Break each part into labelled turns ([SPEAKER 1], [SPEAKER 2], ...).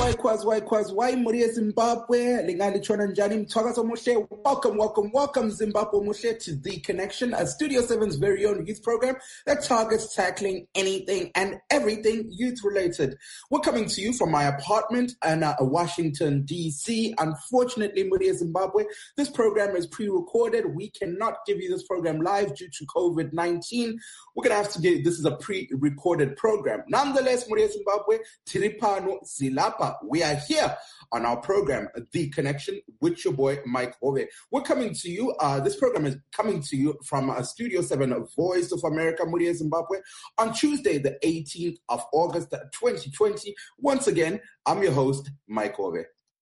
[SPEAKER 1] why Muria Zimbabwe, Lingali Chona Njani, Mtwakazo Moshe. Welcome Zimbabwe Moshe to The Connection, a Studio 7's very own youth program that targets tackling anything and everything youth related. We're coming to you from my apartment in Washington, D.C. Unfortunately, Muria Zimbabwe, this program is pre-recorded. We cannot give you this program live due to COVID-19. We're going to have to give, this is a pre-recorded program. Nonetheless, Muria Zimbabwe, Tiripano Zilapa, we are here on our program, The Connection, with your boy, Mike Hove. We're coming to you, this program is coming to you from Studio 7, Voice of America, Muria Zimbabwe, on Tuesday, the 18th of August, 2020. Once again, I'm your host, Mike Hove.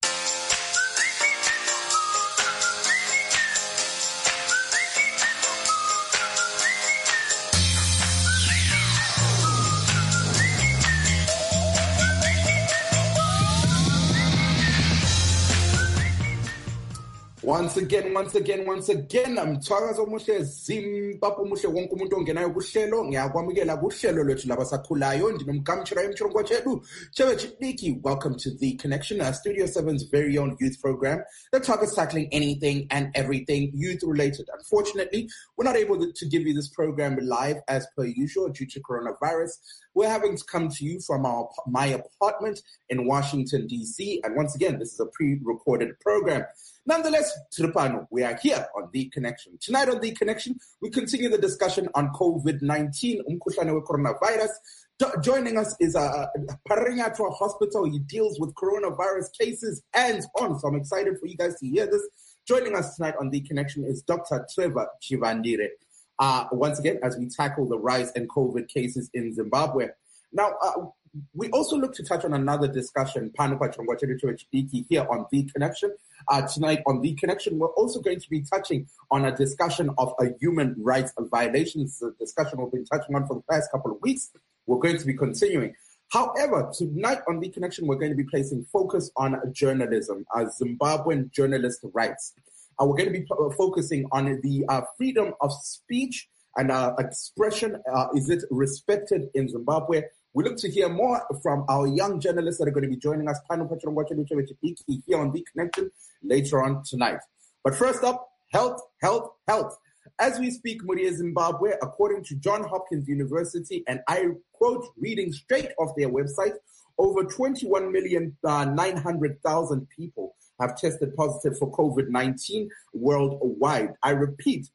[SPEAKER 1] Once again, Mtwakazo Moshe, Zimbabwe Moshe, wonke umuntu ongenayo kuhlelo, ngiyakwamukela kuhlelo lwethu labasakhulayo, ndinomkamchira emchongo chedu, Chewe Chitniki. Welcome to The Connection, Studio 7's very own youth program that targets tackling anything and everything youth related. Unfortunately, we're not able to give you this program live as per usual due to coronavirus. We're having to come to you from my apartment in Washington, D.C. And once again, this is a pre-recorded program. Nonetheless, Tripano, we are here on The Connection. Tonight on The Connection, we continue the discussion on COVID-19, umkhuhlane we-coronavirus. Joining us is Parinyatwa Hospital. He deals with coronavirus cases hands-on, so I'm excited for you guys to hear this. Joining us tonight on The Connection is Dr. Trevor Chivandire. Once again, as we tackle the rise in COVID cases in Zimbabwe. Now, we also look to touch on another discussion, here on The Connection. Tonight on The Connection, we're also going to be touching on a discussion of a human rights violations, a discussion we've been touching on for the past couple of weeks. We're going to be continuing. However, tonight on The Connection, we're going to be placing focus on journalism, Zimbabwean journalist rights. We're going to be focusing on the freedom of speech and expression. Is it respected in Zimbabwe? We look to hear more from our young journalists that are going to be joining us here on The Connection later on tonight. But first up, health. As we speak, Muria Zimbabwe, according to Johns Hopkins University, and I quote, reading straight off their website, over 21,900,000 people have tested positive for COVID-19 worldwide. I repeat,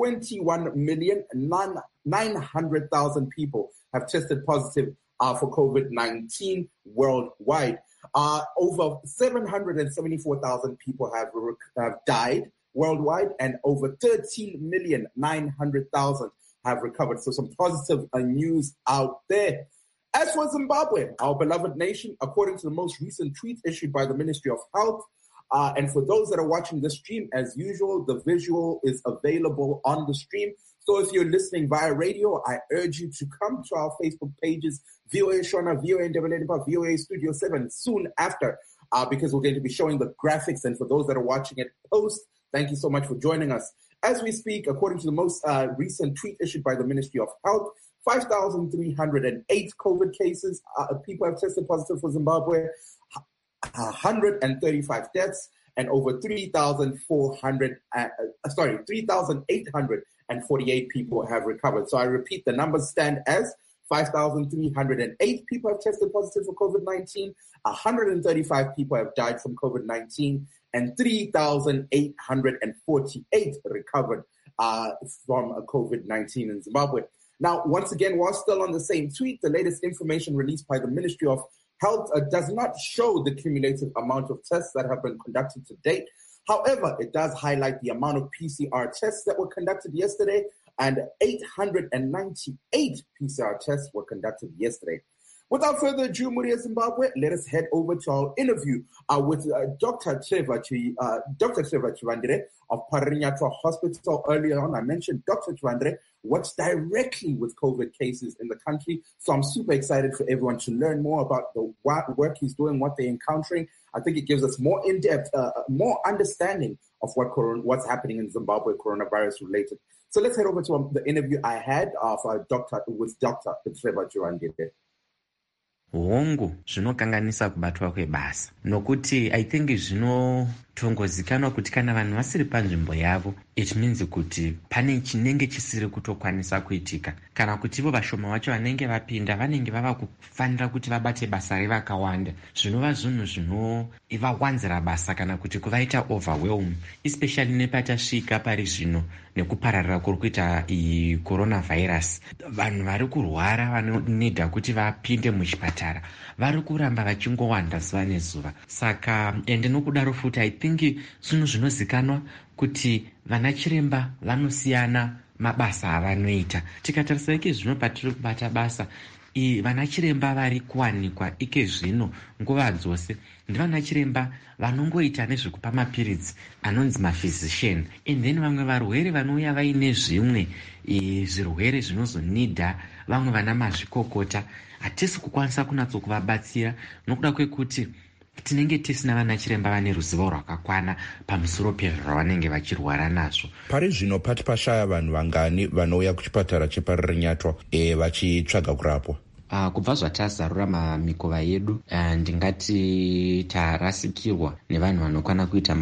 [SPEAKER 1] 21,900,000 people have tested positive for COVID-19 worldwide. Over 774,000 people have died worldwide, and over 13,900,000 have recovered. So some positive news out there. As for Zimbabwe, our beloved nation, according to the most recent tweet issued by the Ministry of Health, and for those that are watching the stream, as usual, the visual is available on the stream. So if you're listening via radio, I urge you to come to our Facebook pages, VOA Shona, VOA Ndebelenipa, VOA Studio 7, soon after, because we're going to be showing the graphics. And for those that are watching it post, thank you so much for joining us. As we speak, according to the most recent tweet issued by the Ministry of Health, 5,308 COVID cases, people have tested positive for Zimbabwe, 135 deaths, and over 3,848 people have recovered. So I repeat, the numbers stand as 5,308 people have tested positive for COVID-19, 135 people have died from COVID-19, and 3,848 recovered from COVID-19 in Zimbabwe. Now, once again, while still on the same tweet, the latest information released by the Ministry of Health does not show the cumulative amount of tests that have been conducted to date. However, it does highlight the amount of PCR tests that were conducted yesterday, and 898 PCR tests were conducted yesterday. Without further ado, Muria Zimbabwe, let us head over to our interview with Dr. Trevor Chivandire of Parinyatwa Hospital. Earlier on, I mentioned Dr. Chivandire works directly with COVID cases in the country. So I'm super excited for everyone to learn more about the work he's doing, what they're encountering. I think it gives us more in-depth, more understanding of what's happening in Zimbabwe, coronavirus related. So let's head over to the interview I had with Dr. Trevor Chivandire.
[SPEAKER 2] hongu zvinokanganisa kubatwa kwebasa, nokuti I think zvinotongozikanwa kuti kana vanhu vasiri panzvimbo yavo it means kuti pane chinenge chisiri kutokwanisa kuitika, kana kuti ivo vashoma vacho vanenge vapinda vanenge vava kufanira kuti vabate basa revakawanda, zvinova zvinhu zvinovawanzira basa kana kuti kuvaita overwhelm, especially nepatasvika pari zvino nekupararira kuri kuita coronavirus. Vanhu vari kurwara vanonidha kuti vapinde muchipatara vari kuramba vachingowanda zuva nezuva. Saka ende nokudaro futi I think zvinhu zvinozikanwa kuti vana chiremba vanosiyana mabasa avanoita. Tikatarisa ike zvino patiri kubata basa, vana chiremba vari kuwanikwa ike zvino nguva dzose ndivana chiremba vanongoita nezvekupa mapiritsi anonzi maphysician, and then vamwe varwere vanouya vaine zvimwe zvirwere zvinozonidha vamwe vana mazvikokota hatisi kukwanisa kunatsokuvabatsira nokuda kwekuti tinenge tisina vana chiremba vane ruzivo rwakakwana pamusoro pezvavanenge vachirwara nazvo.
[SPEAKER 1] Pari zvino pati pashaya vanhu vangani vanouya kuchipatara chepaRinyatwa vachitsvaga kurapwa?
[SPEAKER 2] Kubva zvatazarura mamikova yedu, ndingati tarasikirwa nevanhu vanokwana kuita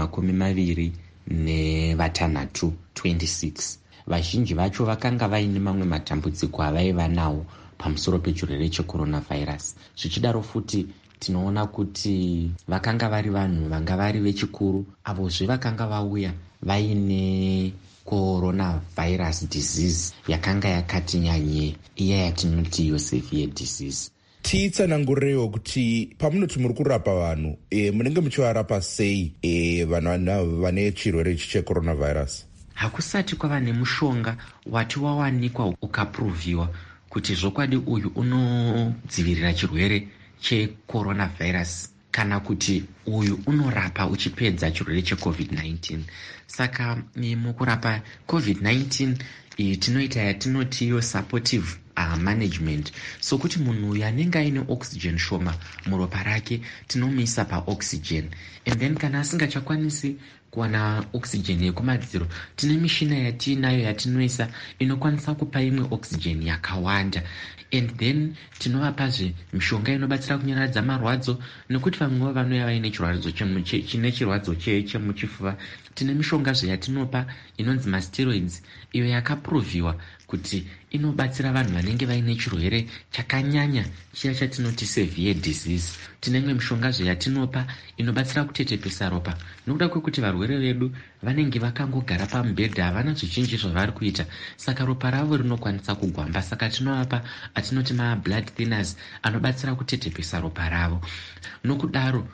[SPEAKER 2] 26. 26. Vazhinji vacho vakanga vaine mamwe matambudziko avaiva nawo pamusoro pechirwere checoronavirus. Zvichidaro futi tinoona kuti vakanga vari vanhu vanga vari vechikuru avozve vakanga vauya vaine coronavirus disease yakanga yakati nyanye, iya yatinoti iyo severe disease.
[SPEAKER 1] Titsanangurewo kuti pamunoti muri kurapa vanhu munenge muchivarapa sei vanhu vane chirwere ichi checoronavirus?
[SPEAKER 2] Hakusati kwava nemushonga wati wawanikwa ukapruviwa kuti zvokwadi uyu unodzivirira chirwere checoronavirus kana kuti uyu unorapa uchipedza chirwere cheCovid-19. Saka mukurapa COVID-19 tinoita yatinoti iyo supportive management, so kuti munhu uyu anenge aine oxygen shoma muropa rake tinomuisa paoxygen, and then kana asingachakwanisi kuwana oxygen yekumadziro tine mishina yatinayo yatinoisa inokwanisa kupa imwe oxygen yakawanda, and then tinovapazve mishonga inobatsira kunyaradza marwadzo, nekuti vamwewo vanouya vaine chirwadzo chemuchifuva. Tine mishonga yatinopa inonzi masteroids iyo yakapruviwa kuti inobatsira vanhu vanenge vaine chirwere chakanyanya chiya chatinoti severe disease. Tinemwe mishonga yatinopa inobatsira kutetepesa ropa, nokuda kwekuti varwere vedu vanenge vakangogara pamubhedha havana zvichinji zvavari kuita, saka ropa ravo rinokwanisa kugwamba. Saka tinovapa atinoti mablood thinners anobatsira kutetepesa ropa ravo. Nokudaro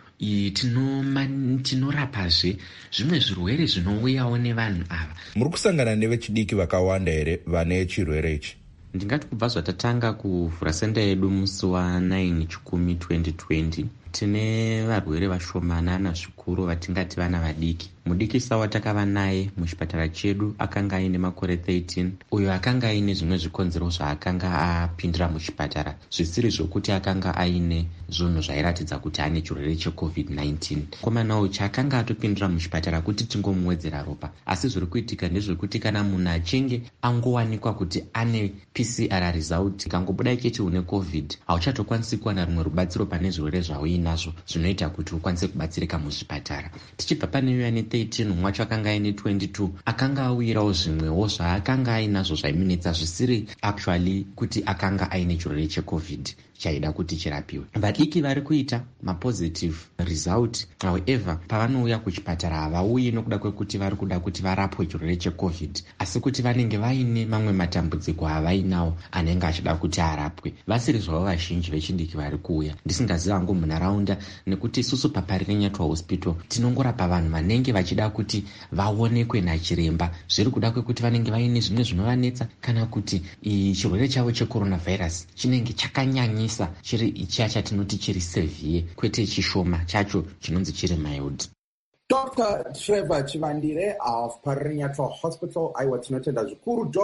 [SPEAKER 2] tinorapazve zvimwe zvirwere zvinouyawo nevanhu ava.
[SPEAKER 1] Muri kusangana nevechidiki vakawanda here vane chirwere ichi?
[SPEAKER 2] Ndingati kubva zvatatanga kuvhura senda yedu musi wa9 Chikumi 2020 tine varwere vashomanana zvikuru vatingati vana vadiki. Mudikisa watakava naye muchipatara chedu akanga aine makore 13, uyo akanga aine zvimwe zvikonzero zvaakanga apindira muchipatara zvisiri zvokuti akanga aine zvinhu zvairatidza kuti ane chirwere cheCovid-19. Komana uyu chaakanga atopindira muchipatara kuti tingomuwedzera ropa, asi zviri kuitika ndezvekuti kana munhu achinge angowanikwa kuti ane PCR result ikangobuda ichechi une COVID, hauchatokwanisi kuwana rumwe rubatsiro pane zvirwere zvauinazvo zvinoita kuti ukwanise kubatsirika muzvipatara. Tichibva pane uyu ane 13, umwe wacho akanga aine 22, akanga awirawo zvimwewo zvaakanga ainazvo zvaimunetsa zvisiri actually kuti akanga aine chirwere cheCovid chaida kuti chirapiwe. Vadiki vari kuita mapositive result, however pavanouya kuchipatara havauyi nokuda kwekuti vari kuda kuti varapwe chirwere cheCovid, asi kuti vanenge vaine mamwe matambudziko avainawo anenge achida kuti arapwe. Vasiri zvavo vazhinji vechidiki vari kuuya, ndisingazivi hangu munharaunda, nekuti isusu paParirenyatwa Hospital tinongorapa vanhu vanenge vachida kuti vaonekwe nachiremba, zviri kuda kwekuti vanenge vaine zvimwe zvinovanetsa kana kuti chirwere chavo checoronavirus chinenge chakanyanyisa chiri ichiya chatinoti chiri severe, kwete chishoma chacho chinonzi chiri mild.
[SPEAKER 1] Dr. Trevor Chivandire of Parirenyatwa Hospital, aiwa tinotenda zvikuru Doc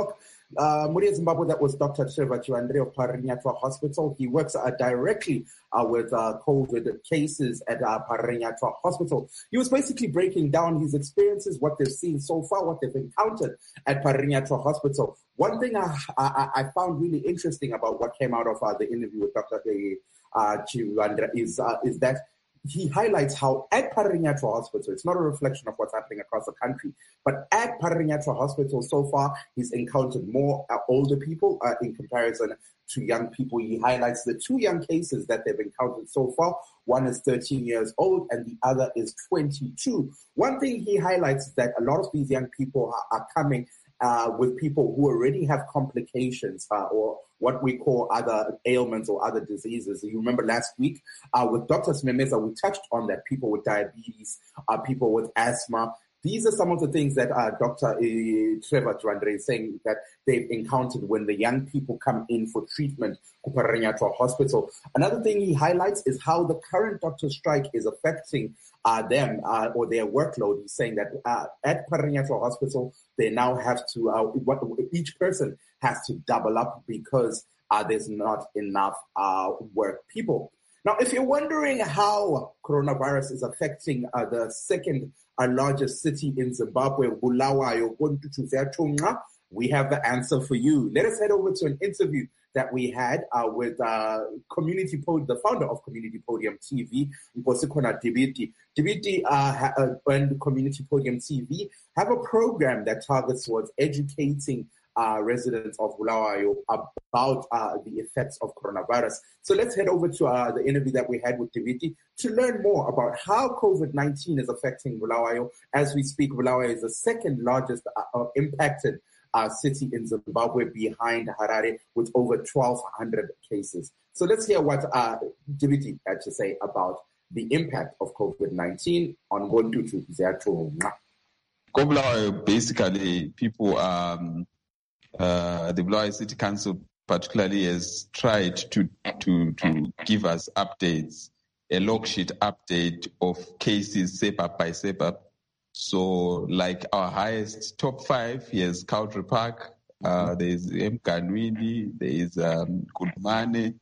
[SPEAKER 1] Muria Zimbabwe, that was Dr. Trevor Chiwandre of Parinyatwa Hospital. He works directly with COVID cases at Parinyatwa Hospital. He was basically breaking down his experiences, what they've seen so far, what they've encountered at Parinyatwa Hospital. One thing I found really interesting about what came out of the interview with Dr. Chiwandre is that he highlights how at Parinyatwa Hospital, it's not a reflection of what's happening across the country, but at Parinyatwa Hospital so far, he's encountered more older people in comparison to young people. He highlights the two young cases that they've encountered so far. One is 13 years old and the other is 22. One thing he highlights is that a lot of these young people are coming with people who already have complications or what we call other ailments or other diseases. You remember last week with Dr. Smemeza, we touched on that people with diabetes, people with asthma. These are some of the things that Dr. Trevor Chiwandre is saying that they've encountered when the young people come in for treatment to Parinyatwa Hospital. Another thing he highlights is how the current doctor strike is affecting them or their workload. He's saying that at Parinyatwa Hospital, they now have to, each person has to double up because there's not enough work people. Now, if you're wondering how coronavirus is affecting the second largest city in Zimbabwe, Bulawayo, we have the answer for you. Let us head over to an interview that we had with the founder of Community Podium TV, Nkosikona Dibiti. Dibiti and Community Podium TV have a program that targets towards educating residents of Bulawayo about the effects of coronavirus. So let's head over to the interview that we had with Dibiti to learn more about how COVID-19 is affecting Bulawayo. As we speak, Bulawayo is the second largest impacted city in Zimbabwe behind Harare with over 1,200 cases. So let's hear what Dibiti had to say about the impact of COVID-19 on Gondutu Zeato.
[SPEAKER 3] Bulawayo, basically, people, the Bulawayo City Council particularly has tried to give us updates, a log sheet update of cases SEPAP by SEPAP. So, like our highest top 5, here's Country Park, there's Mkanwini, there is Kudumane.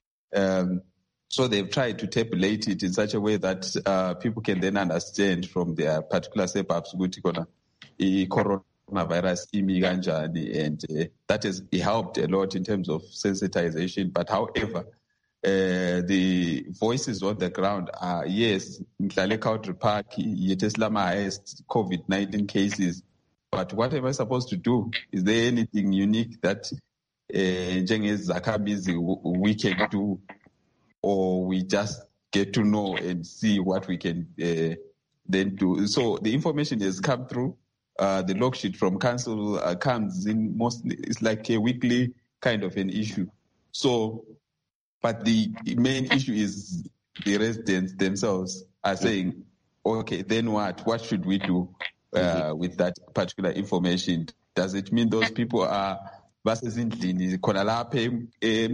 [SPEAKER 3] So they've tried to tabulate it in such a way that people can then understand from their particular SEPAPs ukuthi coronavirus imiganjani, and that has helped a lot in terms of sensitization. But however, the voices on the ground are, yes, Mhlale Country Park, Yeteslama highest COVID-19 cases. But what am I supposed to do? Is there anything unique that Jengez Zakabizi we can do, or we just get to know and see what we can then do? So the information has come through. The log sheet from council comes in mostly, it's like a weekly kind of an issue. So, but the main issue is the residents themselves are saying, okay, then what? What should we do with that particular information? Does it mean those people are versus in Konalape,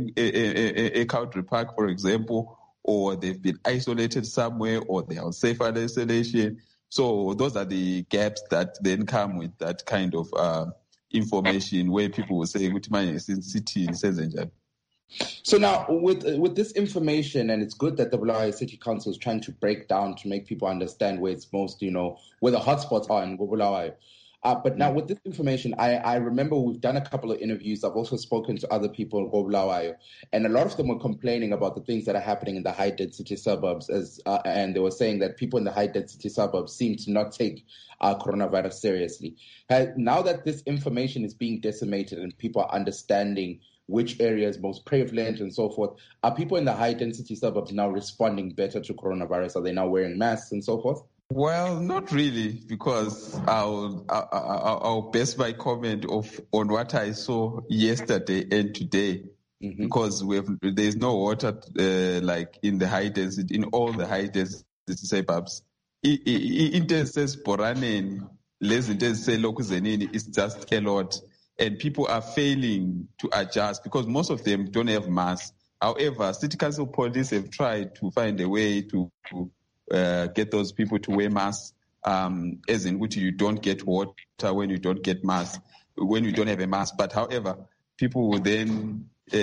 [SPEAKER 3] a Country Park, for example, or they've been isolated somewhere, or they are on safe isolation? So those are the gaps that then come with that kind of information where people will say, city says.
[SPEAKER 1] So now with this information, and it's good that the Bulawayo City Council is trying to break down to make people understand where it's most, where the hotspots are in Bulawayo. But now with this information, I remember we've done a couple of interviews. I've also spoken to other people in Bulawayo, and a lot of them were complaining about the things that are happening in the high-density suburbs, and they were saying that people in the high-density suburbs seem to not take coronavirus seriously. Now that this information is being disseminated and people are understanding which area is most prevalent and so forth, are people in the high-density suburbs now responding better to coronavirus? Are they now wearing masks and so forth?
[SPEAKER 3] Well, not really, because I'll base my comment on what I saw yesterday and today, because there's no water like in the high density, in all the high density suburbs. Into says Boranen, less into say Lokuzenini is just a lot, and people are failing to adjust because most of them don't have masks. However, City Council police have tried to find a way to get those people to wear masks, as in which you don't get water when you don't get masks. when you don't have a mask. But however, people will then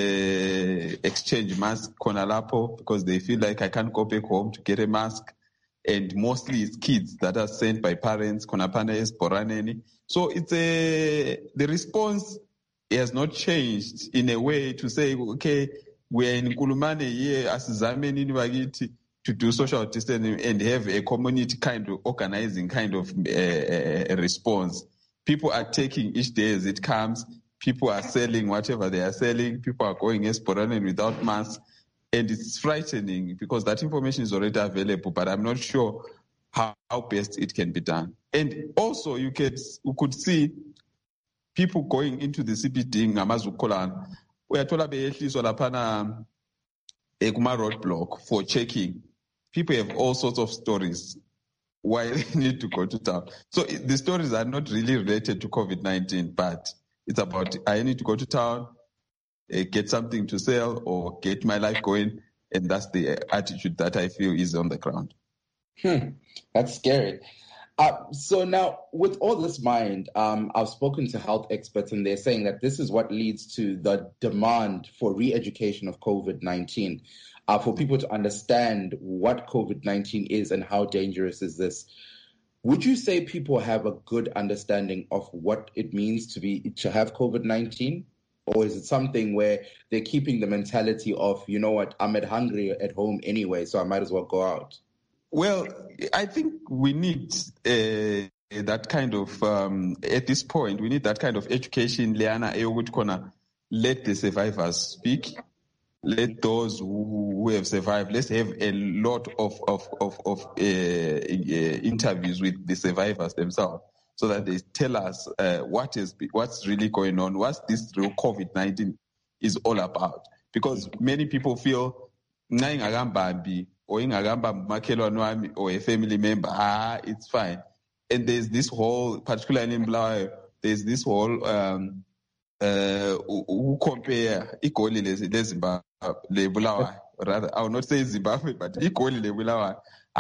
[SPEAKER 3] exchange masks konalapo because they feel like I can't go back home to get a mask. And mostly it's kids that are sent by parents, konapane esporaneni. So the response has not changed in a way to say, okay, we're in Kulumane here, asizame nini bakithi, to do social distancing and have a community kind of organizing kind of response. People are taking each day as it comes. People are selling whatever they are selling. People are going esporaneni without masks. And it's frightening because that information is already available, but I'm not sure how best it can be done. And also, you could see people going into the CBD ngamazukolana. Uyathola behliswa laphana kuma roadblock for checking. People have all sorts of stories why they need to go to town. So the stories are not really related to COVID-19, but it's about I need to go to town, get something to sell or get my life going, and that's the attitude that I feel is on the ground.
[SPEAKER 1] That's scary. So now, with all this in mind, I've spoken to health experts, and they're saying that this is what leads to the demand for re-education of COVID-19, for people to understand what COVID-19 is and how dangerous is this. Would you say people have a good understanding of what it means to have COVID-19? Or is it something where they're keeping the mentality of, you know what, I'm hungry at home anyway, so I might as well go out?
[SPEAKER 3] Well, I think we need that kind of, at this point, we need that kind of education, Liana, let the survivors speak. Let those who have survived, let's have a lot of interviews with the survivors themselves, so that they tell us what's really going on, what this real COVID-19 is all about. Because many people feel, or a family member, it's fine. And there's this whole, particularly in Bulawayo, there's this whole, who compare equally le Bulawayo. Rather, I will not say Zimbabwe, but equally le Bulawayo.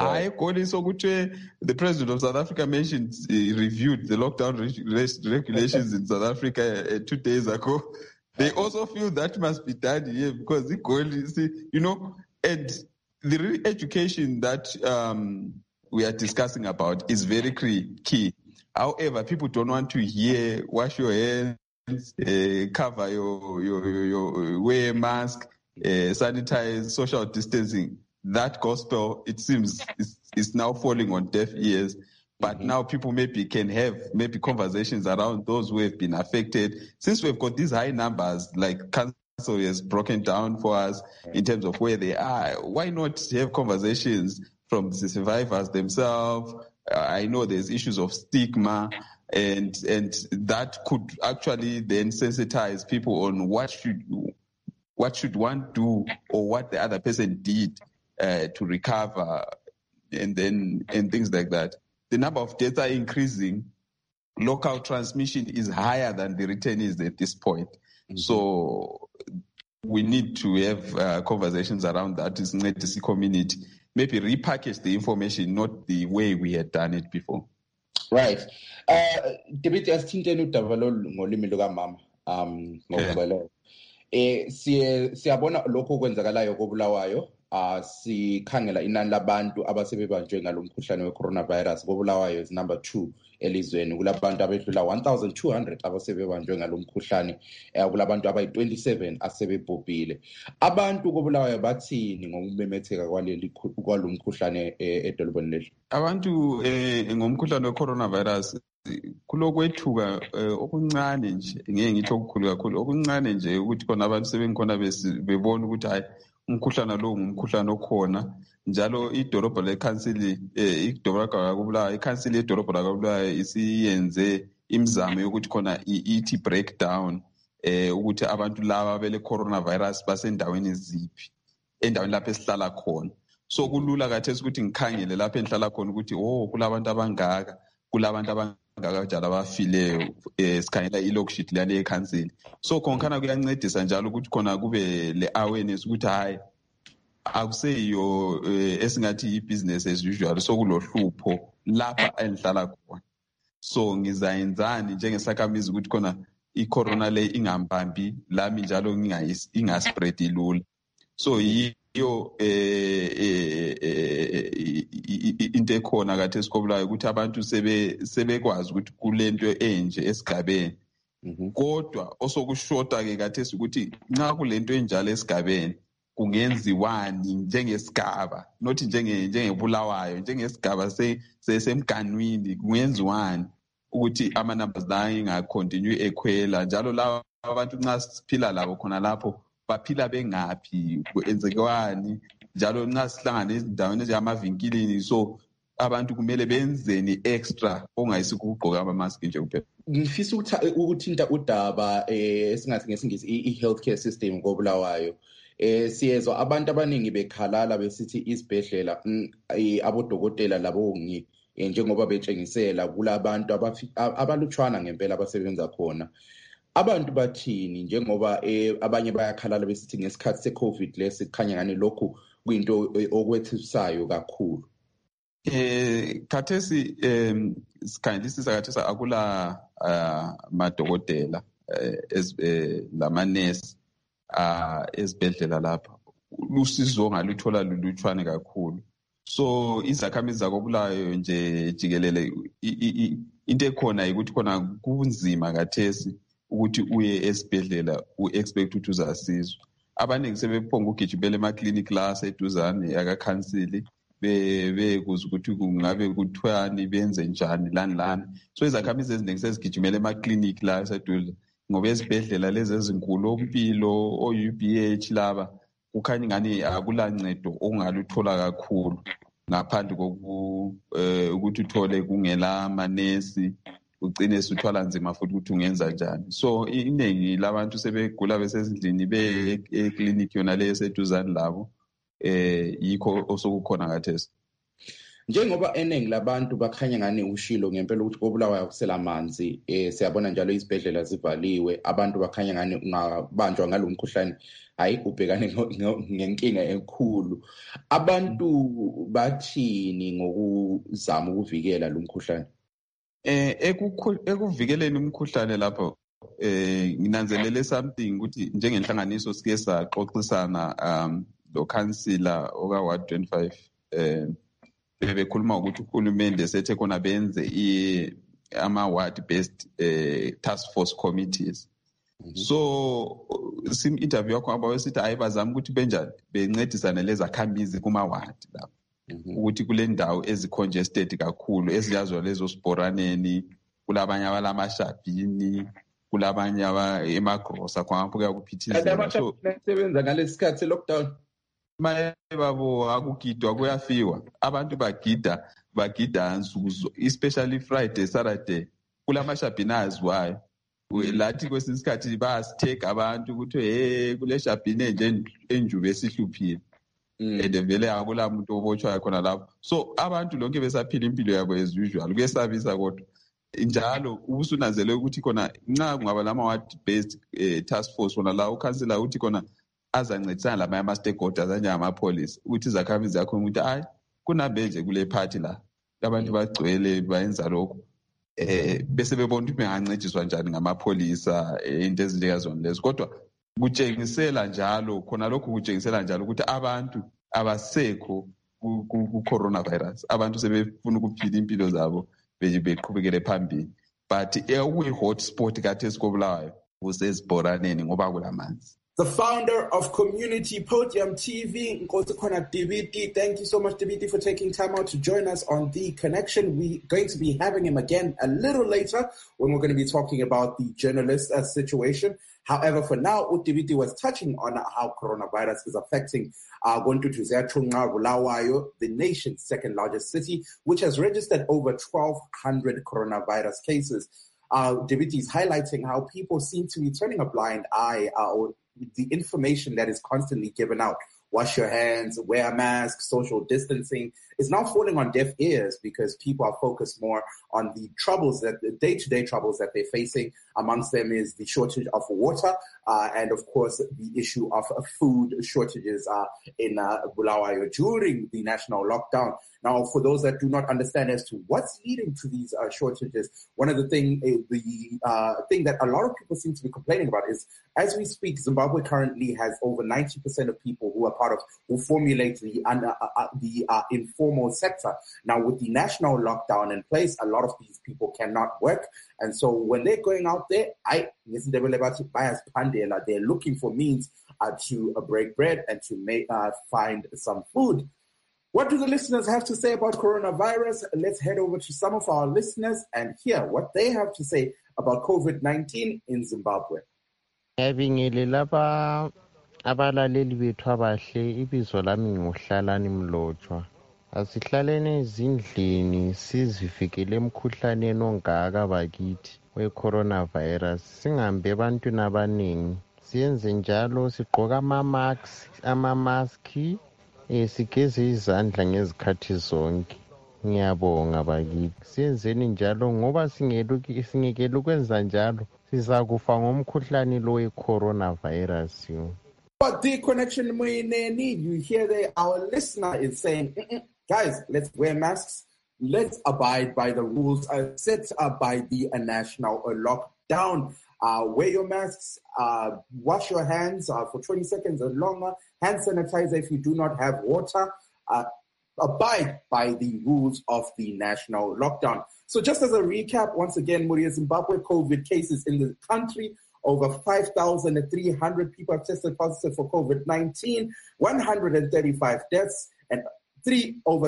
[SPEAKER 3] The president of South Africa mentioned he reviewed the lockdown regulations in South Africa 2 days ago. They also feel that must be done here because and the education that we are discussing about is very key. However, people don't want to hear wash your hands, cover your wear a mask, sanitize, social distancing. That gospel, it seems, is now falling on deaf ears. But now people maybe can have conversations around those who have been affected. Since we've got these high numbers, like cancer has broken down for us in terms of where they are, why not have conversations from the survivors themselves? I know there's issues of stigma, and that could actually then sensitize people on what should one do or what the other person did to recover, and things like that. The number of deaths are increasing. Local transmission is higher than the returnees at this point. So we need to have conversations around that. It's not the community. Maybe repackage the information, not the way we had done it before.
[SPEAKER 1] Right. Debate asithintene udaba ngolimi lukamama ngokubelewa. Siyabona lokho okwenzakalayo koBulawayo. Sikhangela inani labantu abasebebanjwe ngalomkhuhlane we-coronavirus koBulawayo is number 2 elizweni. Kulabantu abedlula 1,200 abasebebanjwe ngalomkhuhlane, kulabantu abayi-27 asebebhubhile. Abantu koBulawayo bathini ngokumemetheka kwalomkhuhlane edolobheni lethu?
[SPEAKER 3] Abantu ngomkhuhlane we-coronavirus kulokwethuka okuncane nje, ngeke ngithi okukhulu kakhulu, okuncane nje ukuthi khona abantu sebengikhona bebona ukuthi hayi umkhuhlane lo ngumkhuhlane okhona. Njalo idolobha lekhansili ikhansili yedolobha lakwaBulawayo isiyenze imizamo yokuthi khona ithi breakdown ukuthi abantu laba bele coronavirus basendaweni ziphi, endaweni lapho esihlala khona. So kulula kathesi ukuthi ngikhangele lapho engihlala khona ukuthi kulabantu abangaka, kulabantu abangaka njalo abafileyo, sikhangela i-log-sheet lale ekhansili. So khonkhana kuyancedisa njalo ukuthi khona kube le awareness ukuthi hayi akuseyiyo esingathi i-business as usual, sokulohlupho lapha engihlala khona. so ngizayenzani njengesakhamizi ukuthi khona i-corona le ingambambi lami njalo ingaspread lula. So yiyo into ekhona kade esikobulayo ukuthi abantu sebekwazi ukuthi kulento enje esigabeni. Kodwa osokushoda ke kade ukuthi nxa kulento enjalo esigabeni kungenziwani njengesigaba, not njengebulawayo, njengesigaba semganwini kungenziwani ukuthi ama-numbers la ingacontinue ekhwela, njalo laba abantu nxa siphila labo khona lapho baphila bengaphi, kwenzekani, njalo nxa sihlangana ezindaweni ezingamavinkilini, so abantu kumele benzeni extra ongayisi ukugqoka ama-mask nje kuphela.
[SPEAKER 1] Ngifisa ukuthinta udaba esingathi ngesingisi i-healthcare system koBulawayo. Siyezwa abantu abaningi bekhalala besithi isibhedlela abodokotela labongi njengoba betshengisela kulabantu abalutshwana ngempela abasebenza khona. Abantu bathini njengoba abanye bayakhalala besithi ngesikhathi se-COVID lesikhanya ngani lokhu kuyinto okwethusayo kakhulu?
[SPEAKER 3] Khathesi sikhangelisisa khathesi akula madokotela lamanesi ezibhedlela lapha. Usizo ngaluthola lulutshwane kakhulu. So izakhamizi zakoBulawayo nje jikelele into ekhona ukuthi khona kunzima khathesi ukuthi uye esibhedlela u-expect ukuthi uzasizwa. Abaningi sebephonga ukugijimela emaklinikhi la aseduzane akakhansili bekuza ukuthi kungabe kuthwani benze njani lani. So izakhamizi eziningi sezigijimela emaklinikhi la aseduze ngoba ezibhedlela lezi ezinkulu ompilo o-UBH laba kukhanya ngani akulancedo ongaluthola kakhulu ngaphandle ukuthi uthole kungela amanesi, ugcine suthwala nzima futhi ukuthi ungenza njani. So iningi labantu sebegula besezindlini eklinikhi yona le eseduzane labo yikho osokukhona khathesi.
[SPEAKER 1] Njengoba eningi labantu bakhanya ngani ushilo ngempela ukuthi koBulawayo kusela amanzi, siyabona njalo izibhedlela zivaliwe, abantu bakhanya ngani ungabanjwa ngalo mkhuhlane hayi ubhekane ngenkinga enkulu. Abantu bathini ngokuzama ukuvikela lo mkhuhlane?
[SPEAKER 3] Ekuvikeleni umkhuhlane lapho nginanzelele something ukuthi njengenhlanganiso sike saxoxisana lo councillor oka Ward 25 bebekhuluma ukuthi uhulumende sethe khona benze ama-ward based task force committees. So sim interview yakho abawesithi hayi bazama ukuthi benjani bencedisane lezakhamizi kuma-ward lapho ukuthi kule ndawo ezi-congested kakhulu eziyazwa lezo sporaneni, kulabanye abalamashabhini, kulabanye emagrosa khonapho kuyakuphithizela.
[SPEAKER 1] So sebenza ngalesi sikhathi se-lockdown
[SPEAKER 3] babo akugidwa kuyafiwa, abantu bagida nsuku, especially Friday, Saturday, kulamashabhini azwayo. Lathi kwesinye isikhathi bayasiteka abantu ukuthi kule shabhini enje enjube esihluphile. And vele akula muntu obotshwayo khona lapho. So abantu lonke besaphila impilo yabo as usual, kuyesabisa kodwa njalo ubusunanzele ukuthi khona nxa kungaba lama-ward based task force khona la ukhansela uthi khona azancedisana lamanye ama-stakeholders anjengamapholisa ukuthi izakhamizi zakho ukuthi hayi kunambe nje kule party la abantu bagcwele bayenza lokho bese bebona ukuthi bengancediswa njani ngamapholisa into ezinjengazona lezo. Kodwa kutshengisela njalo khona lokho kutshengisela njalo ukuthi abantu abasekho ku-coronavirus, abantu sebefuna ukuphila impilo zabo beqhubekele phambili. But okuyi-hotspot khathesi koBulawayo kusezibhoraneni ngoba kulamanzi.
[SPEAKER 1] The founder of Community Podium TV, Nkosi Dibiti. Thank you so much, Dibiti, for taking time out to join us on The Connection. We're going to be having him again a little later when we're going to be talking about the journalist situation. However, for now, Dibiti was touching on how coronavirus is affecting Bulawayo, the nation's second largest city, which has registered over 1,200 coronavirus cases. Dibiti is highlighting how people seem to be turning a blind eye the information that is constantly given out. Wash your hands, wear a mask, social distancing is now falling on deaf ears because people are focused more on the troubles, that the day-to-day troubles that they're facing. Amongst them is the shortage of water and, of course, the issue of food shortages in Bulawayo during the national lockdown. Now, for those that do not understand as to what's leading to these shortages, one of the thing that a lot of people seem to be complaining about is, as we speak, Zimbabwe currently has over 90% of people who formulate the informal sector. Now, with the national lockdown in place, a lot of these people cannot work. And so when they're going out there, they're looking for means to break bread and to find some food. What do the listeners have to say about coronavirus? Let's head over to some of our listeners and hear what they have to say about COVID-19 in Zimbabwe.
[SPEAKER 4] Abalaleli bethu abahle, ibizo lami nguHlalani Mlotshwa. Asihlaleni ezindlini sizivikele emkhuhlaneni ongaka bakithi we-coronavirus. Singahambi ebantwini abaningi. Siyenze njalo sigqoka ama-maski, sigeze izandla ngezikhathi zonke. Ngiyabonga bakithi. Siyenzeni njalo ngoba singekela ukwenza njalo sizakufa ngomkhuhlane lo we-coronavirus.
[SPEAKER 1] But the connection we need, you hear there, our listener is saying, guys, let's wear masks. Let's abide by the rules set by the national lockdown. Wear your masks, wash your hands for 20 seconds or longer, hand sanitizer if you do not have water. Abide by the rules of the national lockdown. So just as a recap, once again, Muria, Zimbabwe COVID cases in the country. Over 5,300 people have tested positive for COVID-19, 135 deaths, and over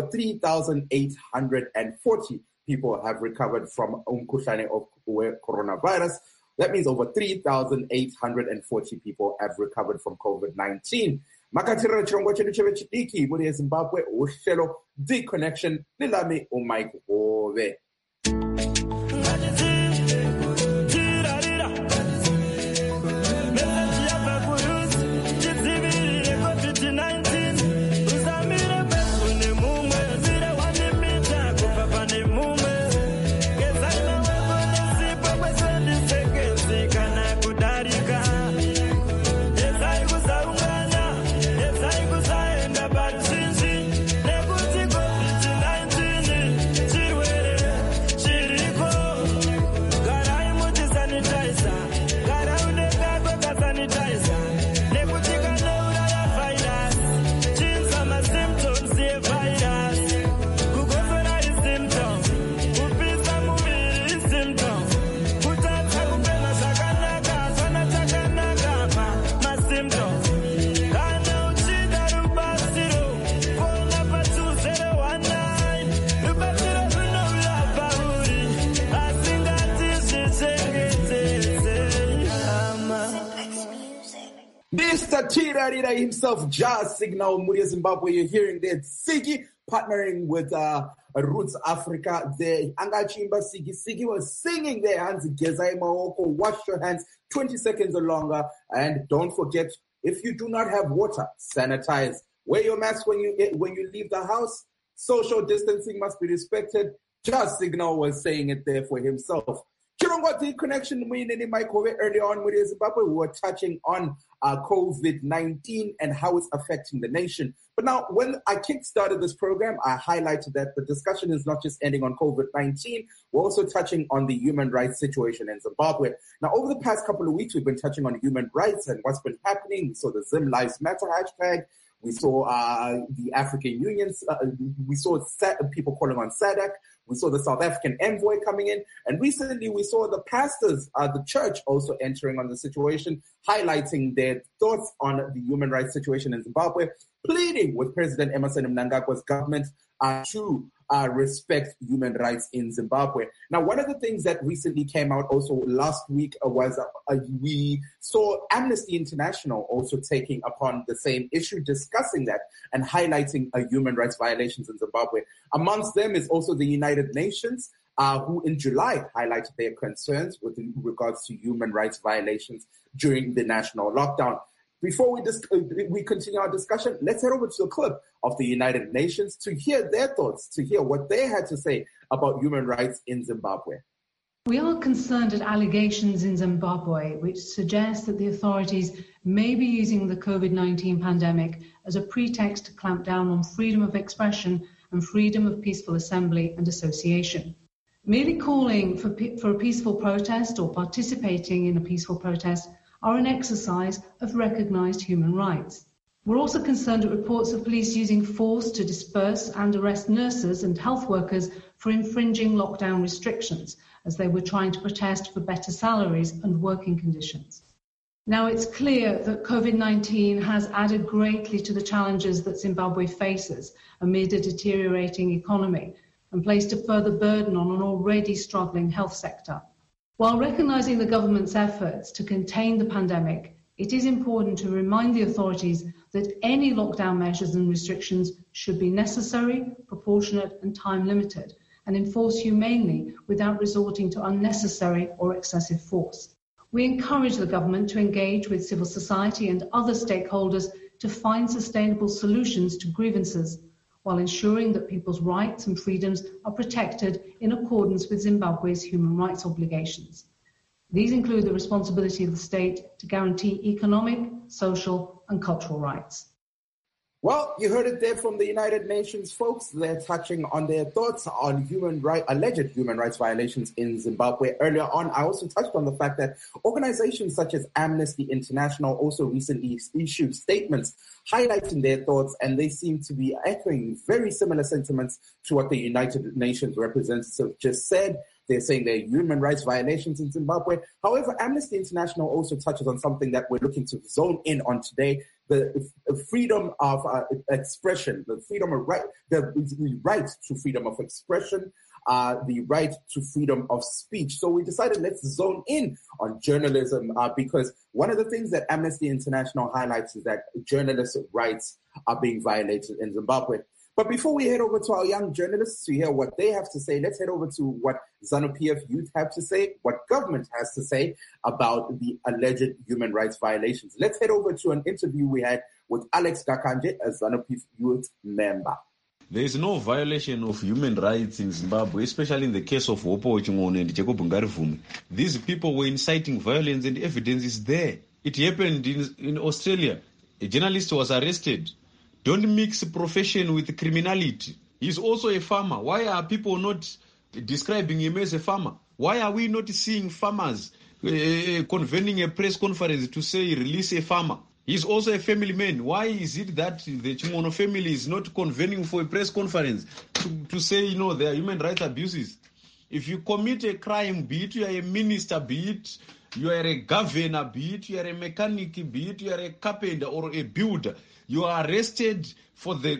[SPEAKER 1] 3,840 people have recovered from umkhuhlane of coronavirus. That means over 3,840 people have recovered from COVID-19. Makatira chirongwa chedu chevechidiki muri Zimbabwe uhlelo The Connection lilami uMike Hove. Mr. Tirarira himself, Jazz Signal, Muria Zimbabwe. You're hearing that Sigi partnering with Roots Africa. The Angachimba Sigi was singing their hands. Gezai Maoko, wash your hands 20 seconds or longer. And don't forget, if you do not have water, sanitize. Wear your mask when you leave the house. Social distancing must be respected. Jazz Signal was saying it there for himself. The connection we in Microwave earlier on with Zimbabwe, we were touching on COVID-19 and how it's affecting the nation. But now, when I kickstarted this program, I highlighted that the discussion is not just ending on COVID-19, we're also touching on the human rights situation in Zimbabwe. Now, over the past couple of weeks, we've been touching on human rights and what's been happening. We saw the Zim Lives Matter hashtag. We saw the African unions. We saw people calling on SADC. We saw the South African envoy coming in. And recently we saw the pastors, the church also entering on the situation, highlighting their thoughts on the human rights situation in Zimbabwe, pleading with President Emmerson Mnangagwa's government to respect human rights in Zimbabwe. Now, one of the things that recently came out also last week was we saw Amnesty International also taking upon the same issue, discussing that and highlighting human rights violations in Zimbabwe. Amongst them is also the United Nations, who in July highlighted their concerns with regards to human rights violations during the national lockdown. Before we continue our discussion, let's head over to a clip of the United Nations to hear their thoughts, to hear what they had to say about human rights in Zimbabwe.
[SPEAKER 5] We are concerned at allegations in Zimbabwe which suggest that the authorities may be using the COVID-19 pandemic as a pretext to clamp down on freedom of expression and freedom of peaceful assembly and association. Merely calling for a peaceful protest or participating in a peaceful protest are an exercise of recognised human rights. We're also concerned at reports of police using force to disperse and arrest nurses and health workers for infringing lockdown restrictions as they were trying to protest for better salaries and working conditions. Now, it's clear that COVID-19 has added greatly to the challenges that Zimbabwe faces amid a deteriorating economy and placed a further burden on an already struggling health sector. While recognising the government's efforts to contain the pandemic, it is important to remind the authorities that any lockdown measures and restrictions should be necessary, proportionate and time-limited, and enforced humanely without resorting to unnecessary or excessive force. We encourage the government to engage with civil society and other stakeholders to find sustainable solutions to grievances, while ensuring that people's rights and freedoms are protected in accordance with Zimbabwe's human rights obligations. These include the responsibility of the state to guarantee economic, social, and cultural rights.
[SPEAKER 1] Well, you heard it there from the United Nations folks. They're touching on their thoughts on alleged human rights violations in Zimbabwe. Earlier on, I also touched on the fact that organizations such as Amnesty International also recently issued statements highlighting their thoughts, and they seem to be echoing very similar sentiments to what the United Nations representative just said. They're saying there are human rights violations in Zimbabwe. However, Amnesty International also touches on something that we're looking to zone in on today, the freedom of expression, the right to freedom of expression, the right to freedom of speech. So we decided let's zone in on journalism because one of the things that Amnesty International highlights is that journalists' rights are being violated in Zimbabwe. But before we head over to our young journalists to hear what they have to say, let's head over to what ZANU-PF youth have to say, what government has to say about the alleged human rights violations. Let's head over to an interview we had with Alex Gakanje, a ZANU-PF youth member.
[SPEAKER 6] There is no violation of human rights in Zimbabwe, especially in the case of Wopo Chingone and Jacob Ngarivumi. These people were inciting violence and evidence is there. It happened in Australia. A journalist was arrested. Don't mix profession with criminality. He's also a farmer. Why are people not describing him as a farmer? Why are we not seeing farmers convening a press conference to say release a farmer? He's also a family man. Why is it that the Chingono family is not convening for a press conference to say, there are human rights abuses? If you commit a crime, be it you are a minister, be it you are a governor, be it you are a mechanic, be it you are a carpenter or a builder, you are arrested for the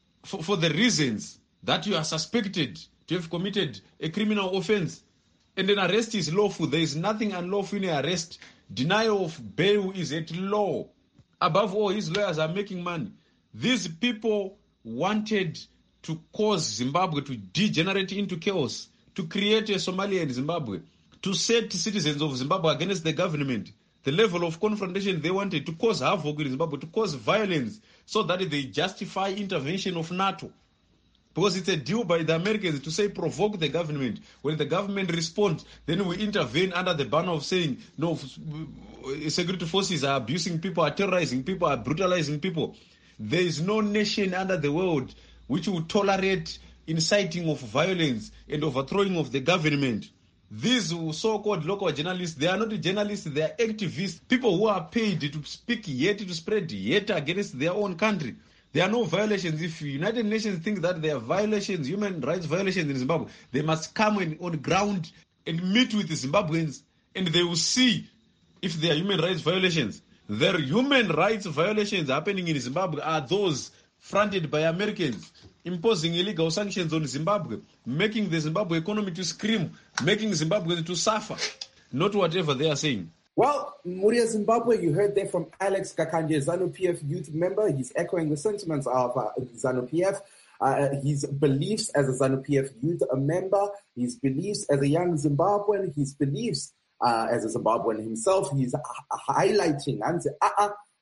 [SPEAKER 6] reasons that you are suspected to have committed a criminal offense. And an arrest is lawful. There is nothing unlawful in an arrest. Denial of bail is at law. Above all, his lawyers are making money. These people wanted to cause Zimbabwe to degenerate into chaos, to create a Somalia in Zimbabwe, to set citizens of Zimbabwe against the government. The level of confrontation they wanted to cause havoc in Zimbabwe, to cause violence, so that they justify intervention of NATO. Because it's a deal by the Americans to say provoke the government. When the government responds, then we intervene under the banner of saying, no, security forces are abusing people, are terrorizing people, are brutalizing people. There is no nation under the world which will tolerate inciting of violence and overthrowing of the government. These so-called local journalists, they are not journalists, they are activists, people who are paid to speak hate, to spread hate against their own country. There are no violations. If United Nations think that there are violations, human rights violations in Zimbabwe, they must come on ground and meet with the Zimbabweans, and they will see if there are human rights violations. The human rights violations happening in Zimbabwe are those fronted by Americans, imposing illegal sanctions on Zimbabwe, making the Zimbabwe economy to scream, making Zimbabweans to suffer, not whatever they are saying.
[SPEAKER 1] Well, Muria Zimbabwe, you heard there from Alex Gakanje, ZANU-PF youth member. He's echoing the sentiments of ZANU-PF. His beliefs as a ZANU-PF youth member, his beliefs as a young Zimbabwean, his beliefs as a Zimbabwean himself. He's highlighting and say,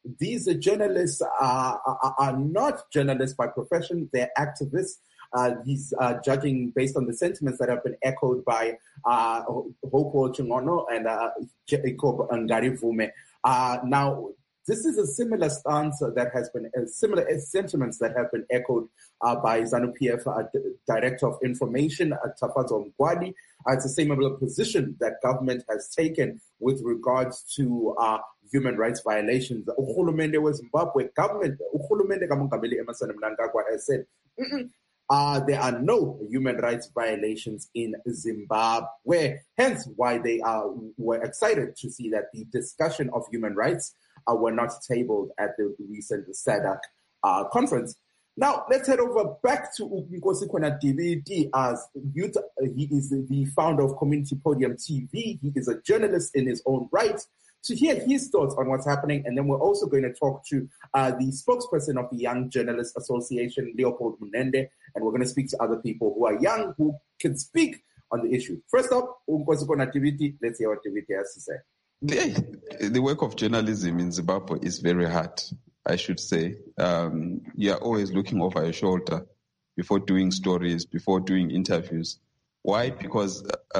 [SPEAKER 1] these journalists are not journalists by profession, they're activists. He's judging based on the sentiments that have been echoed by Hopo Chingono and Jacob Ngarivume. Now, this is a similar stance that has been similar sentiments that have been echoed by ZANU-PF Director of Information, Tafazo Mgwadi. It's a similar position that government has taken with regards to human rights violations. Uhulumende wa Zimbabwe government, Uhulumende kaMongameli Emmerson Mnangagwa has said, there are no human rights violations in Zimbabwe. Hence why they were excited to see that the discussion of human rights were not tabled at the recent SADC conference. Now, let's head over back to Nkosi Khona Dibiti as youth. He is the founder of Community Podium TV. He is a journalist in his own right. To hear his thoughts on what's happening, and then we're also going to talk to the spokesperson of the Young Journalists Association, Leopold Munende, and we're going to speak to other people who are young who can speak on the issue. First up, Nkosi Khona Dibiti. Let's hear what Dibiti has to say.
[SPEAKER 3] The work of journalism in Zimbabwe is very hard, I should say. You are always looking over your shoulder before doing stories, before doing interviews. Why? Because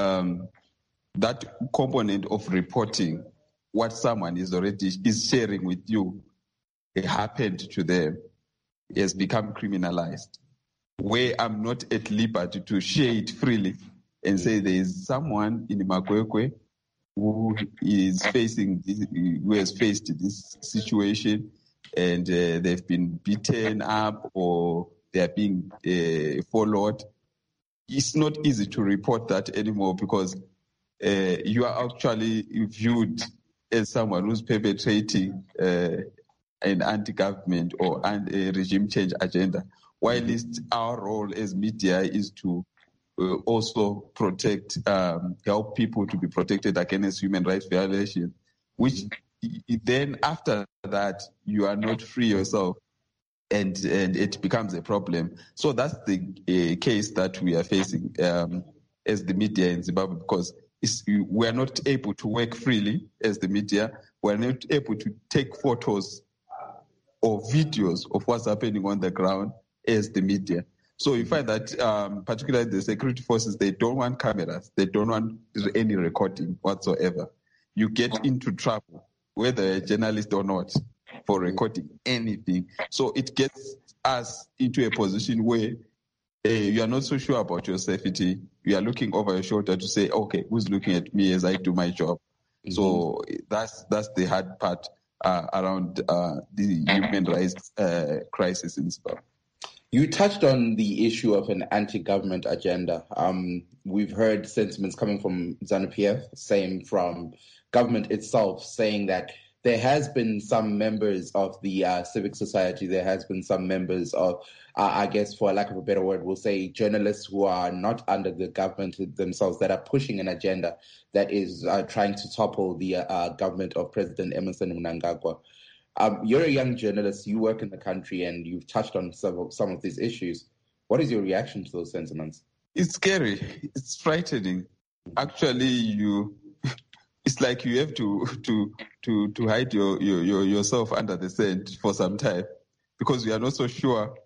[SPEAKER 3] that component of reporting what someone is sharing with you, it happened to them, has become criminalized. Where I'm not at liberty to share it freely and say there is someone in Makwekwe who has faced this situation and they've been beaten up or they are being followed. It's not easy to report that anymore because you are actually viewed as someone who's perpetrating an anti-government or a regime change agenda. While our role as media is to also protect, help people to be protected against human rights violations, which then after that, you are not free yourself and it becomes a problem. So that's the case that we are facing as the media in Zimbabwe because we are not able to work freely as the media. We are not able to take photos or videos of what's happening on the ground as the media. So you find that particularly the security forces, they don't want cameras. They don't want any recording whatsoever. You get into trouble, whether a journalist or not, for recording anything. So it gets us into a position where you are not so sure about your safety. You are looking over your shoulder to say, okay, who's looking at me as I do my job? Mm-hmm. So that's the hard part around the human rights crisis in Zimbabwe.
[SPEAKER 1] You touched on the issue of an anti-government agenda. We've heard sentiments coming from ZANU-PF, same from government itself, saying that there has been some members of the civic society, there has been some members of, I guess for lack of a better word, we'll say journalists who are not under the government themselves that are pushing an agenda that is trying to topple the government of President Emmerson Mnangagwa. You're a young journalist, you work in the country, and you've touched on some of these issues. What is your reaction to those sentiments?
[SPEAKER 3] It's scary. It's frightening. Actually, it's like you have to hide yourself under the sand for some time because we are not so sure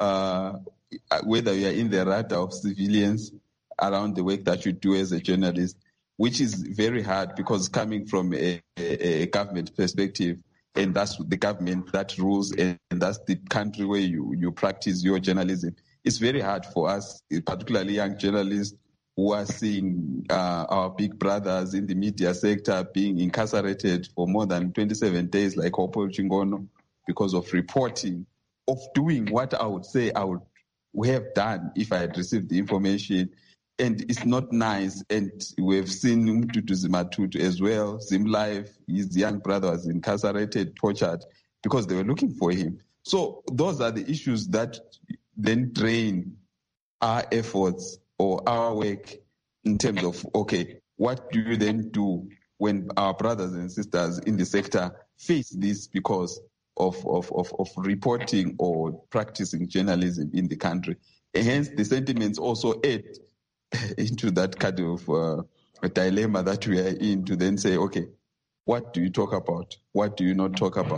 [SPEAKER 3] whether you are in the radar of civilians around the work that you do as a journalist, which is very hard because coming from a government perspective, and that's the government that rules, and that's the country where you practice your journalism. It's very hard for us, particularly young journalists, who are seeing our big brothers in the media sector being incarcerated for more than 27 days, like Hopo Chingono, because of reporting, of doing what I would say I would have done if I had received the information. And it's not nice. And we've seen Mtutu Zimatutu as well. ZimLife, his young brother was incarcerated, tortured, because they were looking for him. So those are the issues that then drain our efforts or our work in terms of, okay, what do you then do when our brothers and sisters in the sector face this because of reporting or practicing journalism in the country? And hence, the sentiments also add into that kind of a dilemma that we are in to then say, okay, what do you talk about? What do you not talk about?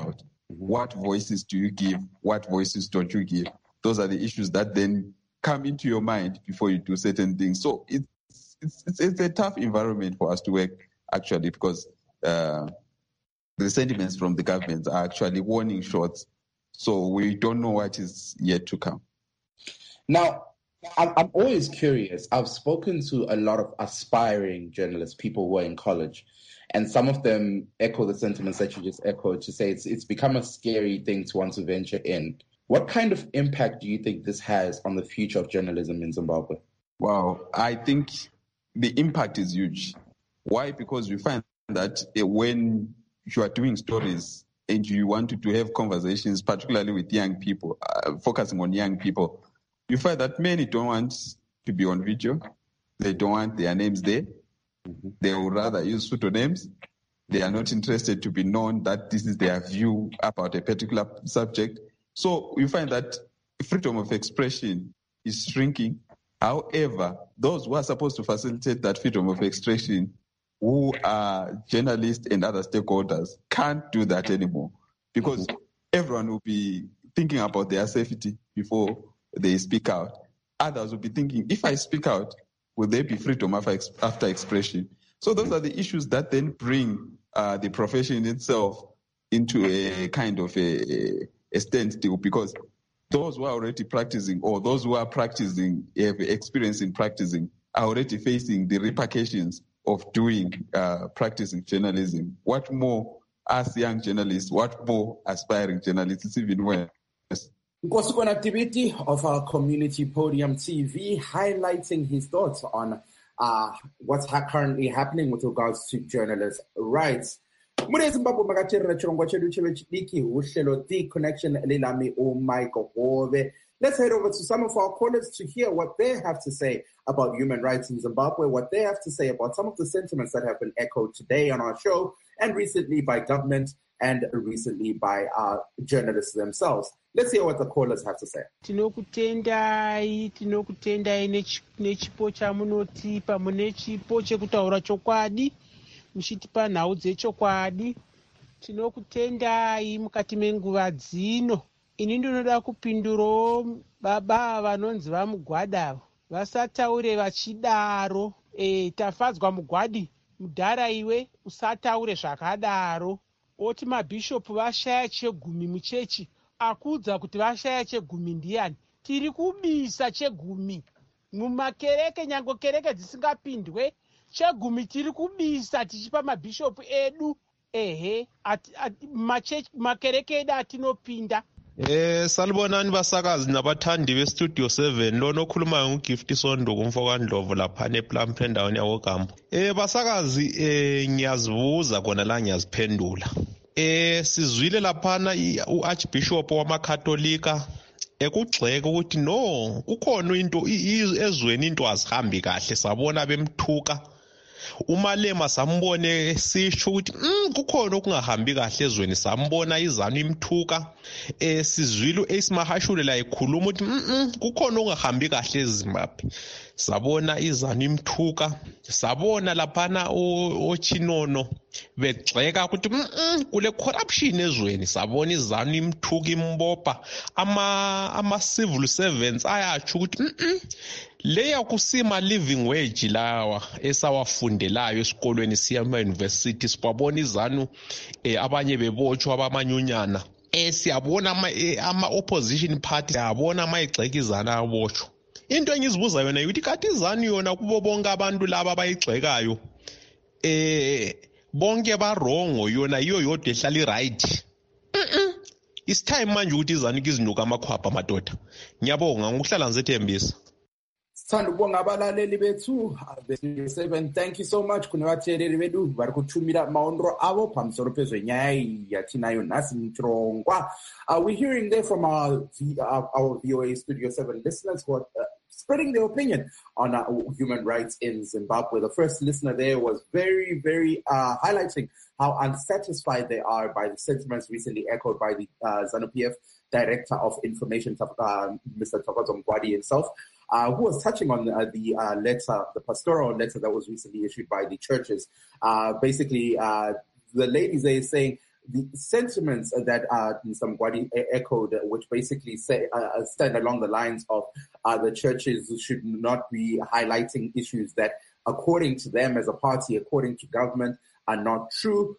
[SPEAKER 3] What voices do you give? What voices don't you give? Those are the issues that then come into your mind before you do certain things. So it's a tough environment for us to work, actually, because the sentiments from the government are actually warning shots. So we don't know what is yet to come.
[SPEAKER 1] Now, I'm always curious. I've spoken to a lot of aspiring journalists, people who are in college, and some of them echo the sentiments that you just echoed, to say it's become a scary thing to want to venture in. What kind of impact do you think this has on the future of journalism in Zimbabwe?
[SPEAKER 3] Wow, I think the impact is huge. Why? Because we find that when you are doing stories and you want to have conversations, particularly with young people, focusing on young people, you find that many don't want to be on video. They don't want their names there. Mm-hmm. They would rather use pseudonyms. They are not interested to be known that this is their view about a particular subject. So you find that freedom of expression is shrinking. However, those who are supposed to facilitate that freedom of expression, who are journalists and other stakeholders, can't do that anymore, because everyone will be thinking about their safety before they speak out. Others will be thinking, if I speak out, will there be freedom after expression? So those are the issues that then bring the profession itself into a kind of a standstill, because those who are already practicing, or those who are practicing, have experience in practicing, are already facing the repercussions of practicing journalism. What more as young journalists, what more aspiring journalists, it's even worse.
[SPEAKER 1] Nkosukona Tibiti of our Community Podium TV, highlighting his thoughts on what's currently happening with regards to journalists' rights. The Connection Michael Hove. Let's head over to some of our callers to hear what they have to say about human rights in Zimbabwe, what they have to say about some of the sentiments that have been echoed today on our show, and recently by government, and recently by journalists themselves. Let's hear what the callers have to say.
[SPEAKER 7] Tinokutendai nechipo chamunotipa mune chipo chekutaura chokwadi muchitipa nhau dzechokwadi. Tinokutendai mukati menguva dzino. Ini ndinoda kupindurawo baba vanonzi vamugwadavo vasataure vachidaro. Tafadzwa mugwadi mudhara iwe usataure zvakadaro. Oti mabhishopu vashaya chegumi muchechi, akudza kuti vashaya chegumi ndiani. Tiri kubisa chegumi mumakereke, nyango kereke dzisingapindwe, chegumi tiri kubisa tichipa mabhishopu edu. Makereke edu atinopinda.
[SPEAKER 8] Salibonani basakazi nabathandi bestudio 7 lonokhuluma nguGift Sondo kumfoka Ndlovu lapha nePlump endaweni yakoGambo. Basakazi ngiyazibuza khona la ngiyaziphendula. Sizwile laphana uArchbishop wamakatolika ekugxeka ukuthi no kukhona into ezweni into azihambi kahle, sabona bemthuka. uMalema sambone sisho ukuthi kukhona okungahambi kahle ezweni, sambona izanu imthuka. Sizwile uAce Mahashule la ekhuluma ukuthi kukhona okungahambi kahle eZimbabwe, sabona izanu imthuka. Sabona laphana oChinono begxeka ukuthi kule corruption ezweni, sabona izanu imthuka imbopha. Ama civil servants ayatsho ukuthi leya kusima living wage lawa esawafundelayo esikolweni siya ema-university, sibabona izanu abanye bebotshwa abamanyunyana. Siyabona ama-opposition party, siyabona ama-igxeka izanu abotshwa. Into engizibuza yona ukuthi kathi izanu yona kubo bonke abantu laba abayigxekayo bonke barongo, yona yiyo yodwa ehlala i-right. It's time manje ukuthi izanu kizinuka amakhwapha madoda. Ngiyabonga ngokuhlala ngisethembisa.
[SPEAKER 1] Thank you so much. Kunevateereri vedu vari kutumira maondro avo pamusoro pezvenyaya yatinayo nhasi muchirongwa. We're hearing there from our VOA Studio 7 listeners who are spreading their opinion on human rights in Zimbabwe. The first listener there was very, very highlighting how unsatisfied they are by the sentiments recently echoed by the ZANU-PF Director of Information, Mr. Thokoza Mgwadi himself, who was touching on the letter, the pastoral letter that was recently issued by the churches. Basically, the ladies there is saying the sentiments that Msamgwadi echoed, which basically say stand along the lines of the churches should not be highlighting issues that, according to them as a party, according to government, are not true.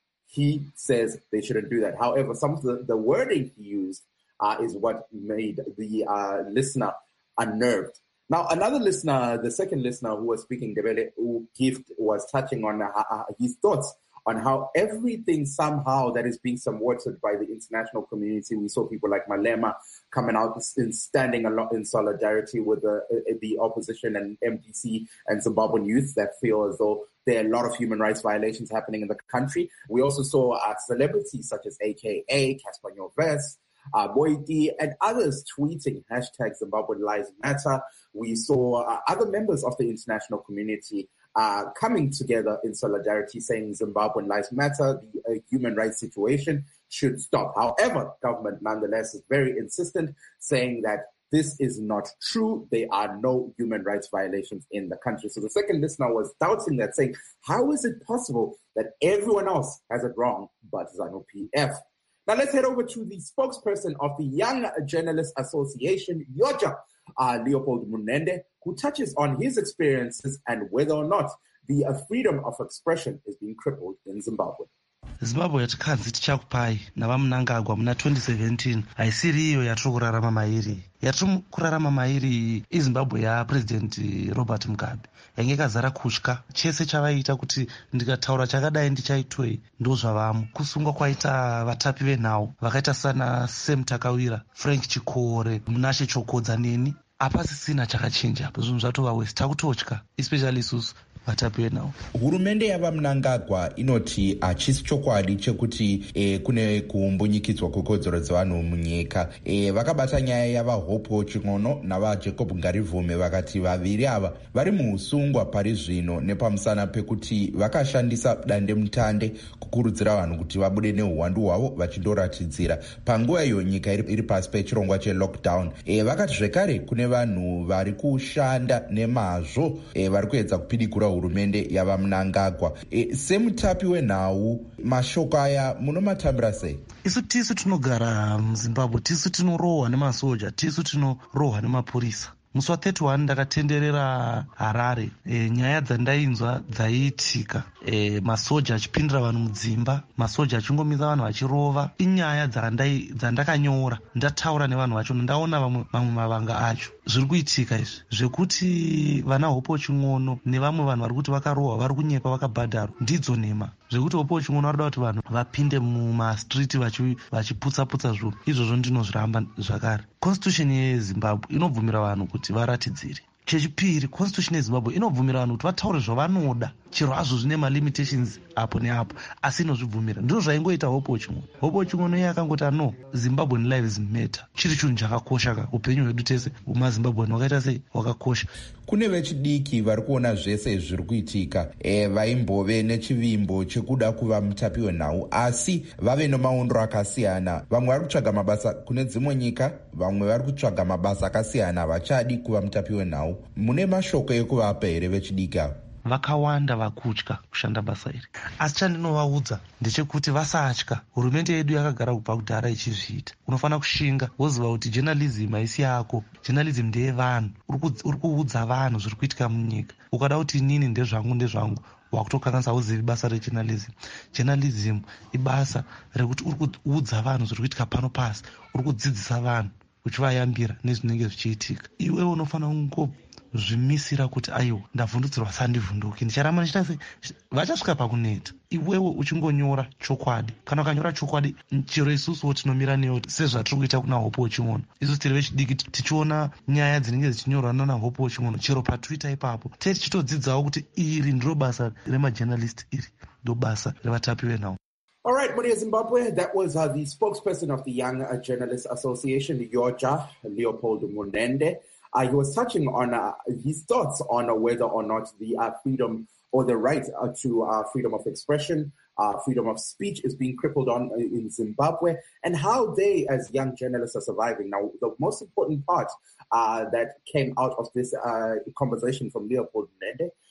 [SPEAKER 1] He says they shouldn't do that. However, some of the wording he used is what made the listener unnerved. Now, another listener, the second listener who was speaking, Debele Gift, was touching on his thoughts on how everything somehow that is being supported by the international community. We saw people like Malema coming out and standing a lot in solidarity with the opposition and MDC and Zimbabwean youth that feel as though there are a lot of human rights violations happening in the country. We also saw celebrities such as AKA, Cassper Nyovest, Boiti, and others tweeting hashtag Zimbabwean Lives Matter. We saw other members of the international community coming together in solidarity saying Zimbabwean Lives Matter, the human rights situation should stop. However, government nonetheless is very insistent, saying that this is not true. There are no human rights violations in the country. So the second listener was doubting that, saying, how is it possible that everyone else has it wrong but ZANU-PF? Now let's head over to the spokesperson of the Young Journalists Association, YOJA, Leopold Munende, who touches on his experiences and whether or not the freedom of expression is being crippled in Zimbabwe.
[SPEAKER 9] Zimbabwe yatikanzi tichakupai navamunangagwa muna 2017 haisiri iyo yatiri kurarama mairi. Yatiri kurarama mairi iZimbabwe yaPresident Robert Mugabe yange ikazara kutya. Chese chavaita kuti ndikataura chakadai ndichaitwei ndozvavamo. Kusungwa kwaita vatapi venhau vakaita sana Sam Takawira, Frank Chikore, Munashe Chokodza neni. Hapasisina chakachinja apa, zvinhu zvatova west. Takutotya, especially isusu vatapi venhau.
[SPEAKER 1] Hurumende yavaMnangagwa inoti hachisi chokwadi chekuti kune kumbunyikidzwa kwekodzero dzevanhu munyika. Vakabata nyaya yavaHope Ching'ono navaJacob Ngarivume vakati vaviri ava vari muusungwa pari zvino nepamusana pekuti vakashandisa dandemutande kukurudzira vanhu kuti vabude neuhwandu hwavo vachindoratidzira panguva iyo nyika iri pasi pechirongwa chelockdown. Vakati zvekare kune vanhu vari kushanda nemazvo vari kuedza kupidigura hurumende yavaMnangagwa. Semutapi wenhau, mashoko aya munomatambira sei?
[SPEAKER 9] Tisu tinogara muZimbabwe, tisu tinorohwa nemasoja, tisu tinorohwa nemapurisa. Musi wa31 ndakatenderera Harare. Nyaya dzandainzwa dzaiitika, masoja achipindira vanhu mudzimba, masoja achingomisa vanhu vachirova, inyaya dzandakanyora ndataura nevanhu vacho, ndaona mamwe mavanga acho. Zviri kuitika izvi zvekuti vana Hope Ching'ono nevamwe vanhu vari kuti vakarohwa vari kunyepa vakabhadharwa ndidzo nhema zvekuti Hope Ching'ono varida kuti vanhu vapinde mumastriti vachiputsa-putsa zvinhu. Izvozvo ndinozviramba zvakare. Constitution yeZimbabwe inobvumira vanhu kuti varatidzire. Chechipiri, Constitution yeZimbabwe inobvumira vanhu kuti vataure zvavanoda, chero hazvo zvine malimitations apo neapo, asi inozvibvumira. Ndizvo zvaingoita Hope Ching'ono. Hope Ching'ono iye akangoti no, Zimbabwean lives matter. Chiri chinhu chakakosha ka upenyu hwedu tese humaZimbabwean hwakaita sei hwakakosha. Kune vechidiki vari kuona zvese zviri kuitika, vaimbove nechivimbo chekuda kuva mutapi wenhau, asi vave nemaondro akasiyana. Vamwe vari kutsvaga mabasa kune dzimwe nyika, vamwe vari kutsvaga mabasa akasiyana, vachadi kuva mutapi wenhau. Mune mashoko ekuvapa here vechidiki ava? Vakawanda vakutya kushanda basa iri, asi chandinovaudza ndechekuti vasatya. Hurumende yedu yakagara kubva kudhara ichizviita. Unofanira kushinga woziva kuti journalism haisi yako, journalism ndeyevanhu. Uri kuudza vanhu zviri kuitika munyika. Ukada kuti inini ndezvangu wakutokanganisa uzivi basa rejournalism. Journalism ibasa rekuti uri kuudza vanhu zviri kuitika pano pasi, uri kudzidzisa vanhu uchivayambira nezvinenge zvichiitika. Iwewe unofanira kungozvimisira kuti aiwa ndavhundutsirwa sandivhunduki, ndicharamba ndichita sei, vachasvika pakuneta. Iwewe uchingonyora chokwadi, kana ukanyora chokwadi, chero isusuwo tinomira neyo sezvatiri kuita kuna Hope Ching'ono. Isusu tiri vechidiki tichiona nyaya dzinenge dzichinyorwa nana Hope Ching'ono chero paTwitter ipapo, tichitodzidzawo kuti iri ndiro basa remajournalist, iri ndo basa revatapi venhau.
[SPEAKER 1] All right, Maria Zimbabwe, that was the spokesperson of the Young Journalists Association, YOJA, Leopold Munende. He was touching on his thoughts on whether or not the freedom or the right to freedom of expression, freedom of speech is being crippled on in Zimbabwe, and how they, as young journalists, are surviving. Now, the most important part that came out of this conversation from Leopold Munende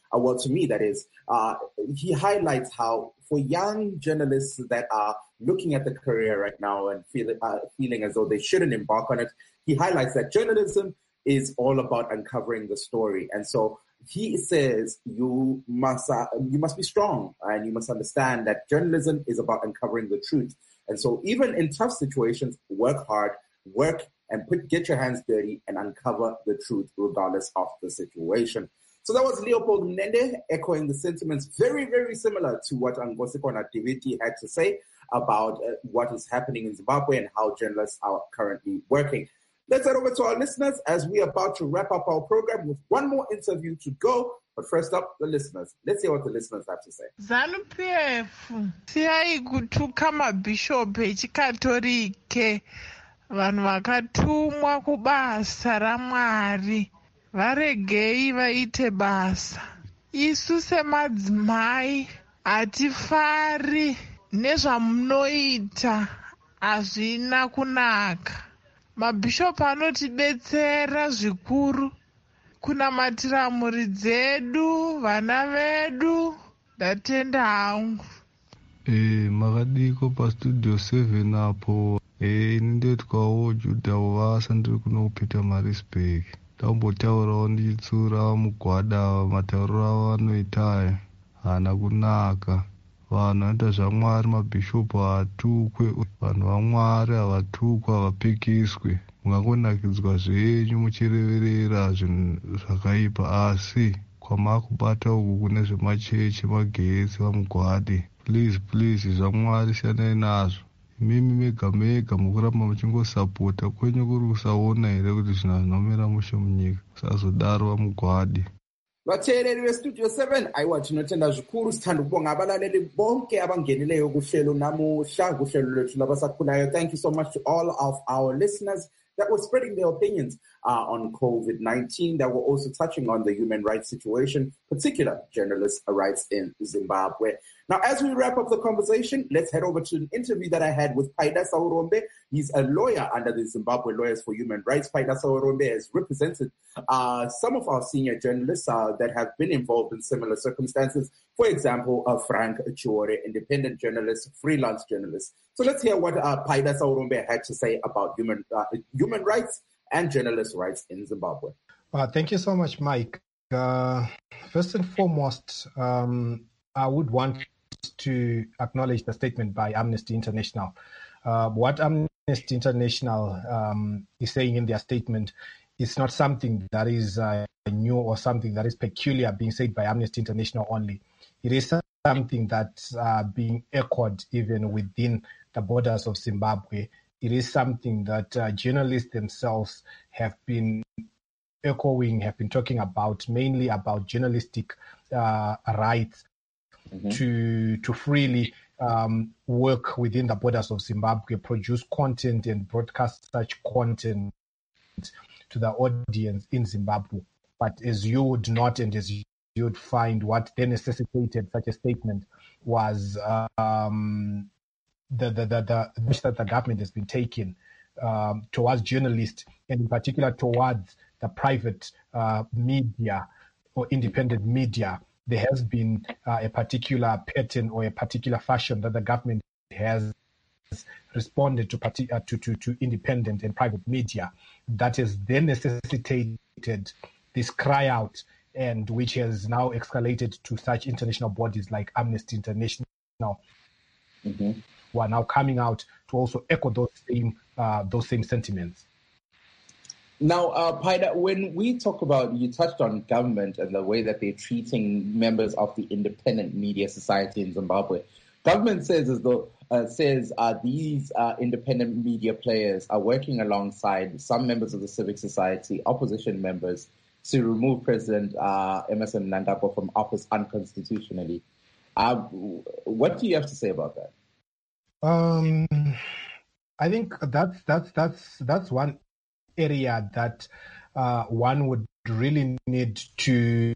[SPEAKER 1] well, to me, that is, he highlights how for young journalists that are looking at the career right now and feeling as though they shouldn't embark on it, he highlights that journalism is all about uncovering the story. And so he says you must be strong, and you must understand that journalism is about uncovering the truth. And so even in tough situations, work hard, and get your hands dirty and uncover the truth regardless of the situation. So that was Leopold Mnende echoing the sentiments very, very similar to what Ngosikona Diviti had to say about what is happening in Zimbabwe and how journalists are currently working. Let's head over to our listeners as we are about to wrap up our program with one more interview to go. But first up, the listeners. Let's hear what the listeners have to say.
[SPEAKER 7] ZANU-PF siyai kutuka mabhishop echikatolike vanhu vakatumwa kubasa raMwari varegei vaite basa. Isu semadzimai hatifari nezvamunoita, hazvina kunaka. Mabhishop anotibetsera zvikuru kunamatira mhuri dzedu, vana vedu. Ndatenda hangu.
[SPEAKER 10] Makadiko pastudio 7 apo ndetwawo Judha wavasa ndiri kuno Peter Marisburg. Tambotaurawo ndichitsura mugwada matauriro avanoita hana kunaka. Vanhu vanoita zvaMwari, mabhishopu haatukwe, vanhu vaMwari havatukwe, havapikiswe. Mungangonakidzwa zvenyu muchireverera zvinhu zvakaipa, asi kwamakubata uku kune zvemachechi, magetsi, vamugwadi. Please, zvaMwari siyanai nazvo. Mimi mega mukuramba muchingosapota kwenyu kuri kusaona here kuti zvinhu zvinomera mushe munyika. Musazodaro vamugwadi.
[SPEAKER 1] Vateereri vestudio 7 aiwa tinotenda zvikuru, sithanda ukubonga abalaleli bonke abangenileyo kuhlelo namuhla kuhlelo lwethu labasakhulayo. Thank you so much to all of our listeners that were spreading their opinions on COVID-19, that were also touching on the human rights situation, particular journalists' rights in Zimbabwe. Now, as we wrap up the conversation, let's head over to an interview that I had with Paida Saurombe. He's a lawyer under the Zimbabwe Lawyers for Human Rights. Paida Saurombe has represented some of our senior journalists that have been involved in similar circumstances. For example, Frank Chiore, independent journalist, freelance journalist. So let's hear what Paida Saurombe had to say about human rights and journalist rights in Zimbabwe.
[SPEAKER 11] Thank you so much, Mike. First and foremost, I would want to acknowledge the statement by Amnesty International. What Amnesty International is saying in their statement is not something that is new or something that is peculiar being said by Amnesty International only. It is something that's being echoed even within the borders of Zimbabwe. It is something that journalists themselves have been echoing, have been talking about, mainly about journalistic rights to freely work within the borders of Zimbabwe, produce content and broadcast such content to the audience in Zimbabwe. But as you would note and as you would find, what then necessitated such a statement was the that the government has been taking towards journalists, and in particular towards the private media or independent media. There has been a particular pattern or a particular fashion that the government has responded to independent and private media that has then necessitated this cry out, and which has now escalated to such international bodies like Amnesty International, who are now coming out to also echo those same sentiments.
[SPEAKER 1] Now, Paida, when we talk about, you touched on government and the way that they're treating members of the independent media society in Zimbabwe. Government says these independent media players are working alongside some members of the civic society, opposition members, to remove President Emmerson Mnangagwa from office unconstitutionally. What do you have to say about that?
[SPEAKER 11] I think that's one area that one would really need to,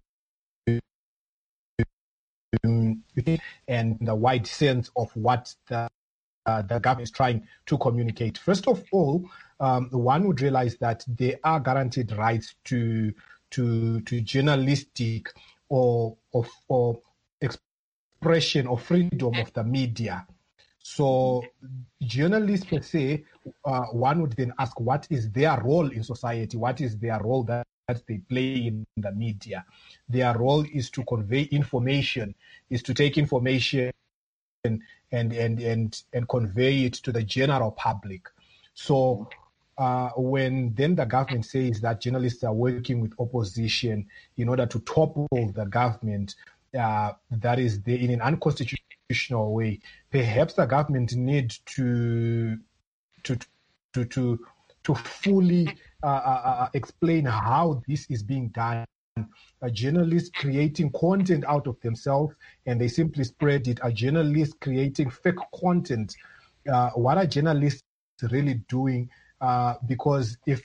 [SPEAKER 11] and the wide sense of what the government is trying to communicate. First of all, one would realize that there are guaranteed rights to journalistic or expression or freedom of the media. So journalists per se, one would then ask, what is their role in society? What is their role that they play in the media? Their role is to convey information, is to take information and convey it to the general public. So when then the government says that journalists are working with opposition in order to topple the government, that is in an unconstitutional way, perhaps the government need to fully explain how this is being done. A journalist creating content out of themselves and they simply spread it. A journalist creating fake content. What are journalists really doing? Because if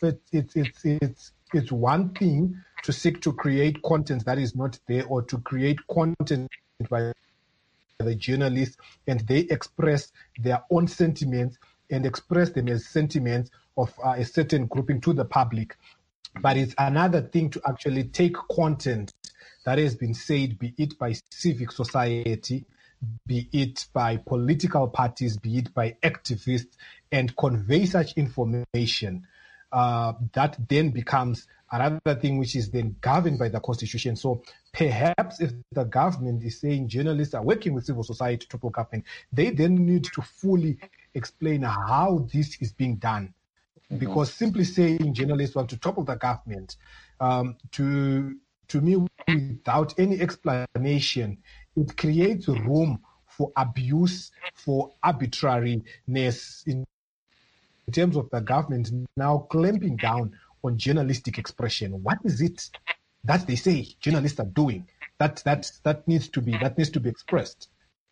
[SPEAKER 11] it's one thing to seek to create content that is not there, or to create content by the journalists and they express their own sentiments and express them as sentiments of a certain grouping to the public. But it's another thing to actually take content that has been said, be it by civic society, be it by political parties, be it by activists, and convey such information. That then becomes another thing which is then governed by the Constitution. So perhaps if the government is saying journalists are working with civil society to topple government, they then need to fully explain how this is being done. Because simply saying journalists want to topple the government, to me, without any explanation, it creates room for abuse, for arbitrariness in terms of the government now clamping down on journalistic expression. What is it that they say journalists are doing that needs to be expressed?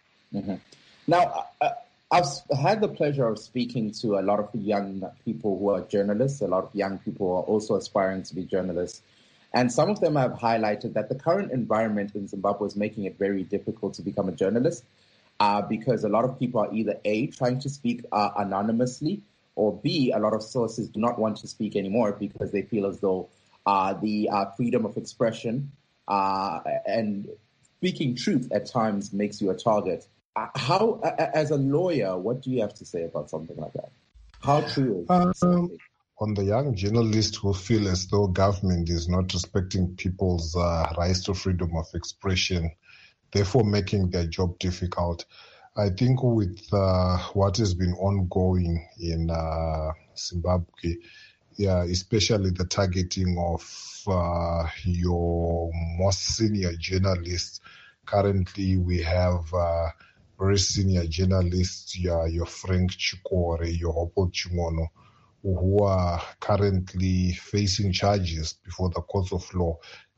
[SPEAKER 1] Now, I've had the pleasure of speaking to a lot of young people who are journalists, a lot of young people who are also aspiring to be journalists. And some of them have highlighted that the current environment in Zimbabwe is making it very difficult to become a journalist because a lot of people are either A, trying to speak anonymously, or B, a lot of sources do not want to speak anymore because they feel as though the freedom of expression and speaking truth at times makes you a target. How, as a lawyer, what do you have to say about something like that? How true is it?
[SPEAKER 12] On the young journalists who feel as though government is not respecting people's rights to freedom of expression, therefore making their job difficult, I think with what has been ongoing in Zimbabwe, especially the targeting of your most senior journalists, currently we have very senior journalists, your Frank Chikore, your Hopo Chingono, who are currently facing charges before the courts of law.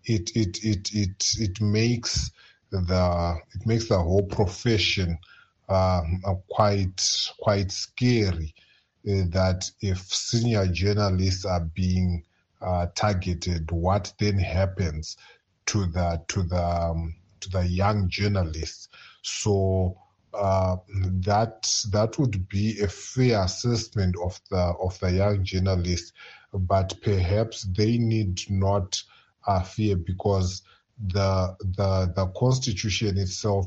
[SPEAKER 12] It makes the whole profession quite scary. That if senior journalists are being targeted, what then happens to the young journalists? So that would be a fair assessment of the young journalists, but perhaps they need not fear, because the Constitution itself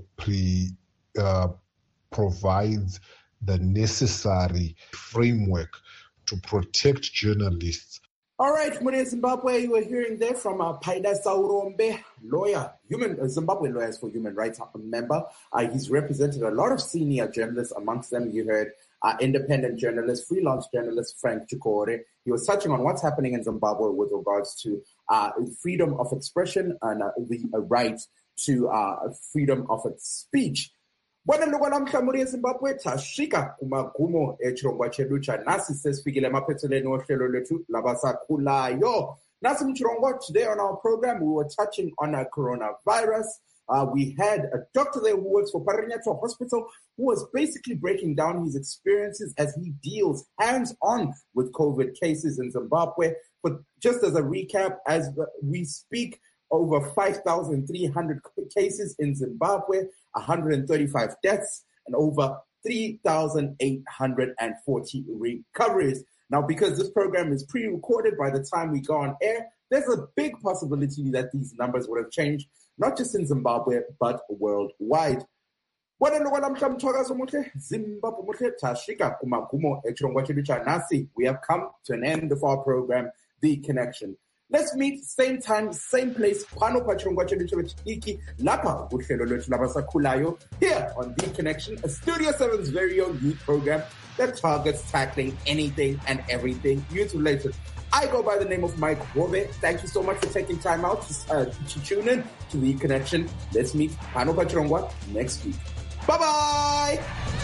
[SPEAKER 12] provides the necessary framework to protect journalists.
[SPEAKER 1] All right, Mune Zimbabwe, you were hearing there from Paida Saurombe, lawyer, Zimbabwe Lawyers for Human Rights member. He's represented a lot of senior journalists. Amongst them, you heard independent journalist, freelance journalist Frank Chikore. He was touching on what's happening in Zimbabwe with regards to freedom of expression and the right to freedom of speech. Bona loko namhla muri eZimbabwe tasvika kumagumo echirongwa chedu chanhasi sesifikile emapetseleni ohlelo lwethu labasakhulayo. Nasi mchirongwa, today on our program we were touching on coronavirus. We had a doctor there who works for Parinyato Hospital who was basically breaking down his experiences as he deals hands-on with COVID cases in Zimbabwe. But just as a recap, as we speak, over 5,300 cases in Zimbabwe, 135 deaths, and over 3,840 recoveries. Now, because this program is pre-recorded by the time we go on air, there's a big possibility that these numbers would have changed. not just in Zimbabwe, but worldwide. Zimbabwe we have come to an end of our program, The Connection. Let's meet same time, same place, here on The Connection, a Studio 7's very own youth program that targets tackling anything and everything youth related. I go by the name of Mike Wobe. Thank you so much for taking time out to tune in to The Connection. Let's meet Pano Pachirongwa next week. Bye-bye!